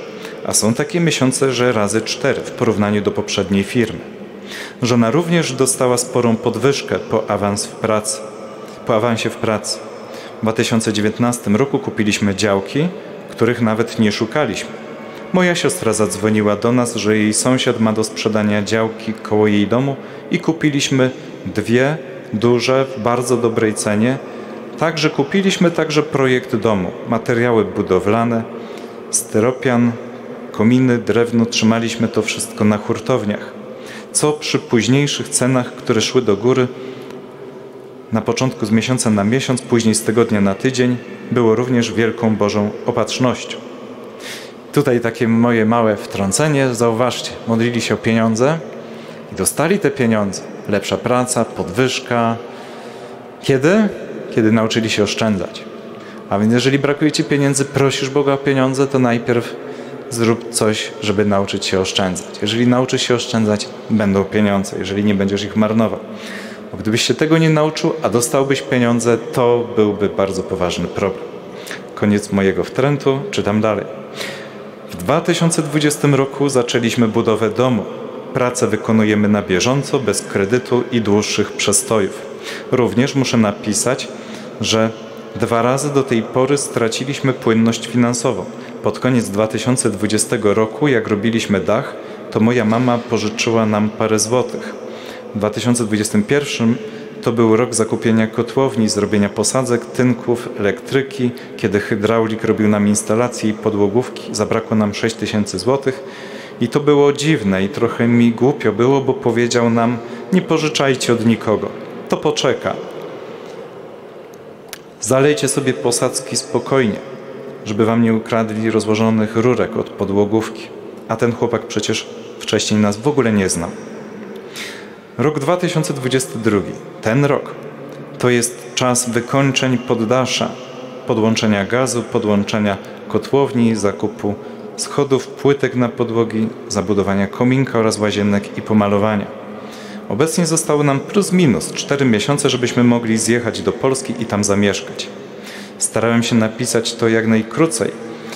S1: a są takie miesiące, że razy cztery w porównaniu do poprzedniej firmy. Żona również dostała sporą podwyżkę po, awans w pracy, po awansie w pracy. W dwa tysiące dziewiętnastym roku kupiliśmy działki, których nawet nie szukaliśmy. Moja siostra zadzwoniła do nas, że jej sąsiad ma do sprzedania działki koło jej domu i kupiliśmy dwie duże, w bardzo dobrej cenie. Także kupiliśmy także projekt domu, materiały budowlane, styropian, kominy, drewno. Trzymaliśmy to wszystko na hurtowniach, co przy późniejszych cenach, które szły do góry, na początku z miesiąca na miesiąc, później z tygodnia na tydzień, było również wielką Bożą opatrznością. Tutaj takie moje małe wtrącenie. Zauważcie, modlili się o pieniądze i dostali te pieniądze. Lepsza praca, podwyżka. Kiedy? Kiedy nauczyli się oszczędzać. A więc jeżeli brakuje ci pieniędzy, prosisz Boga o pieniądze, to najpierw zrób coś, żeby nauczyć się oszczędzać. Jeżeli nauczysz się oszczędzać, będą pieniądze, jeżeli nie będziesz ich marnował. Bo gdybyś się tego nie nauczył, a dostałbyś pieniądze, to byłby bardzo poważny problem. Koniec mojego wtrętu, czytam dalej. W dwa tysiące dwudziestym roku zaczęliśmy budowę domu. Pracę wykonujemy na bieżąco, bez kredytu i dłuższych przestojów. Również muszę napisać, że dwa razy do tej pory straciliśmy płynność finansową. Pod koniec dwa tysiące dwudziestego roku, jak robiliśmy dach, to moja mama pożyczyła nam parę złotych. W dwa tysiące dwudziestym pierwszym to był rok zakupienia kotłowni, zrobienia posadzek, tynków, elektryki. Kiedy hydraulik robił nam instalację i podłogówki, zabrakło nam sześć tysięcy złotych. I to było dziwne i trochę mi głupio było, bo powiedział nam: nie pożyczajcie od nikogo, to poczeka. Zalejcie sobie posadzki spokojnie, żeby wam nie ukradli rozłożonych rurek od podłogówki. A ten chłopak przecież wcześniej nas w ogóle nie znał. Rok dwa tysiące dwudziesty drugi, ten rok, to jest czas wykończeń poddasza, podłączenia gazu, podłączenia kotłowni, zakupu schodów, płytek na podłogi, zabudowania kominka oraz łazienek i pomalowania. Obecnie zostało nam plus minus cztery miesiące, żebyśmy mogli zjechać do Polski i tam zamieszkać. Starałem się napisać to jak najkrócej,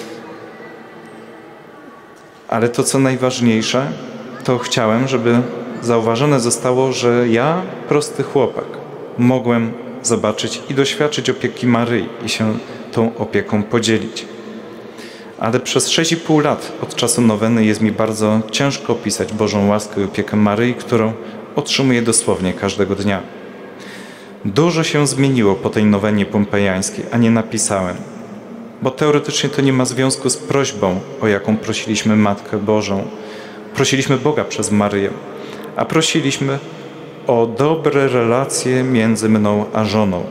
S1: ale to, co najważniejsze, to chciałem, żeby zauważone zostało, że ja, prosty chłopak, mogłem zobaczyć i doświadczyć opieki Maryi i się tą opieką podzielić. Ale przez sześć i pół lat od czasu noweny jest mi bardzo ciężko opisać Bożą łaskę i opiekę Maryi, którą otrzymuję dosłownie każdego dnia. Dużo się zmieniło po tej nowenie pompejańskiej, a nie napisałem, bo teoretycznie to nie ma związku z prośbą, o jaką prosiliśmy Matkę Bożą. Prosiliśmy Boga przez Maryję, a prosiliśmy o dobre relacje między mną a żoną.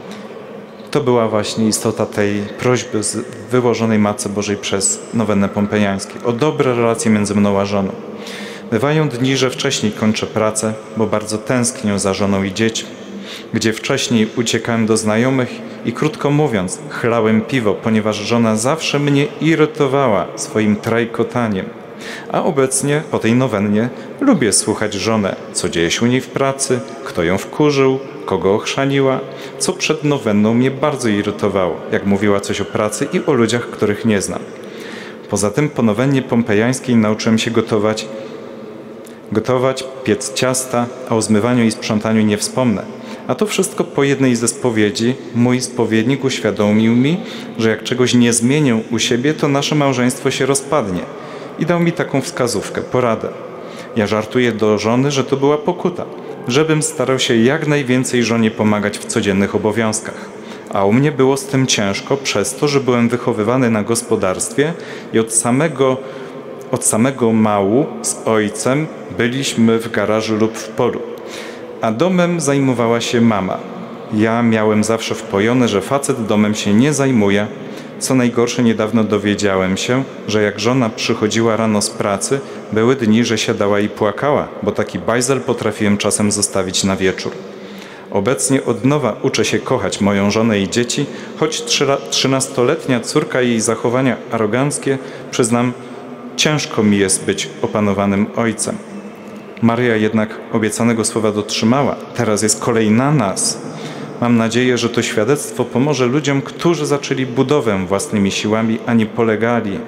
S1: To była właśnie istota tej prośby wyłożonej Matce Bożej przez nowenę pompejańską. O dobre relacje między mną a żoną. Bywają dni, że wcześniej kończę pracę, bo bardzo tęsknię za żoną i dziećmi. Gdzie wcześniej uciekałem do znajomych i krótko mówiąc chlałem piwo, ponieważ żona zawsze mnie irytowała swoim trajkotaniem. A obecnie, po tej nowennie, lubię słuchać żonę, co dzieje się u niej w pracy, kto ją wkurzył, kogo ochrzaniła, co przed nowenną mnie bardzo irytowało, jak mówiła coś o pracy i o ludziach, których nie znam. Poza tym po nowennie pompejańskiej nauczyłem się gotować, gotować, piec ciasta, a o zmywaniu i sprzątaniu nie wspomnę. A to wszystko po jednej ze spowiedzi mój spowiednik uświadomił mi, że jak czegoś nie zmienię u siebie, to nasze małżeństwo się rozpadnie. I dał mi taką wskazówkę, poradę. Ja żartuję do żony, że to była pokuta, żebym starał się jak najwięcej żonie pomagać w codziennych obowiązkach. A u mnie było z tym ciężko przez to, że byłem wychowywany na gospodarstwie i od samego, od samego mału z ojcem byliśmy w garażu lub w polu. A domem zajmowała się mama. Ja miałem zawsze wpojone, że facet domem się nie zajmuje. Co najgorsze, niedawno dowiedziałem się, że jak żona przychodziła rano z pracy, były dni, że siadała i płakała, bo taki bajzel potrafiłem czasem zostawić na wieczór. Obecnie od nowa uczę się kochać moją żonę i dzieci, choć trzynastoletnia córka i jej zachowania aroganckie, przyznam, ciężko mi jest być opanowanym ojcem. Maryja jednak obiecanego słowa dotrzymała. Teraz jest kolej na nas. Mam nadzieję, że to świadectwo pomoże ludziom, którzy zaczęli budowę własnymi siłami, a nie polegali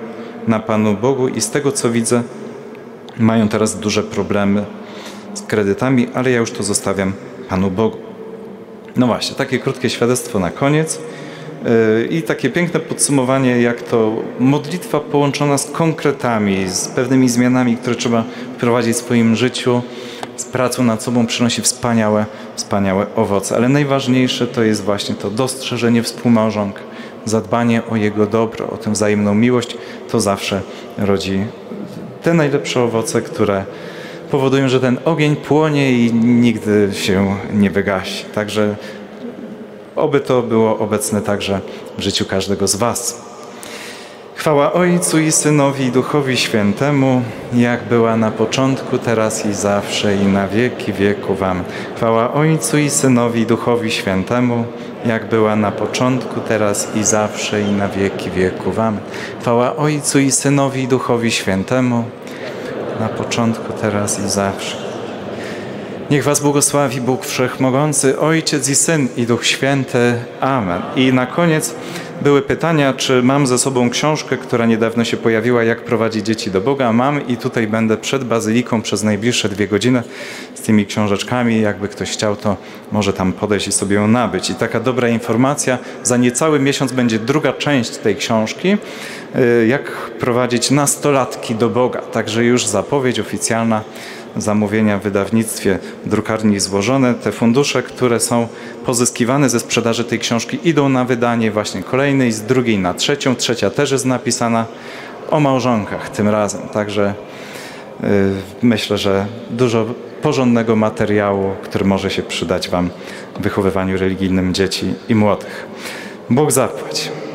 S1: na Panu Bogu i z tego co widzę, mają teraz duże problemy z kredytami, ale ja już to zostawiam Panu Bogu. No właśnie, takie krótkie świadectwo na koniec yy, i takie piękne podsumowanie, jak to modlitwa połączona z konkretami, z pewnymi zmianami, które trzeba wprowadzić w swoim życiu, z pracą nad sobą przynosi wspaniałe, wspaniałe owoce. Ale najważniejsze to jest właśnie to dostrzeżenie współmałżonka, zadbanie o jego dobro, o tę wzajemną miłość, to zawsze rodzi te najlepsze owoce, które powodują, że ten ogień płonie i nigdy się nie wygasi. Także oby to było obecne także w życiu każdego z was. Chwała Ojcu i Synowi i Duchowi Świętemu, jak była na początku, teraz i zawsze i na wieki wieków. Amen. Chwała Ojcu i Synowi i Duchowi Świętemu, jak była na początku, teraz i zawsze i na wieki wieków. Amen. Chwała Ojcu i Synowi i Duchowi Świętemu, na początku, teraz i zawsze. Niech was błogosławi Bóg Wszechmogący, Ojciec i Syn i Duch Święty. Amen. I na koniec były pytania, czy mam ze sobą książkę, która niedawno się pojawiła, jak prowadzić dzieci do Boga. Mam i tutaj będę przed Bazyliką przez najbliższe dwie godziny z tymi książeczkami. Jakby ktoś chciał, to może tam podejść i sobie ją nabyć. I taka dobra informacja, za niecały miesiąc będzie druga część tej książki, jak prowadzić nastolatki do Boga. Także już zapowiedź oficjalna, zamówienia w wydawnictwie drukarni złożone. Te fundusze, które są pozyskiwane ze sprzedaży tej książki, idą na wydanie właśnie kolejnej, z drugiej na trzecią. Trzecia też jest napisana o małżonkach tym razem. Także yy, myślę, że dużo porządnego materiału, który może się przydać wam w wychowywaniu religijnym dzieci i młodych. Bóg zapłać.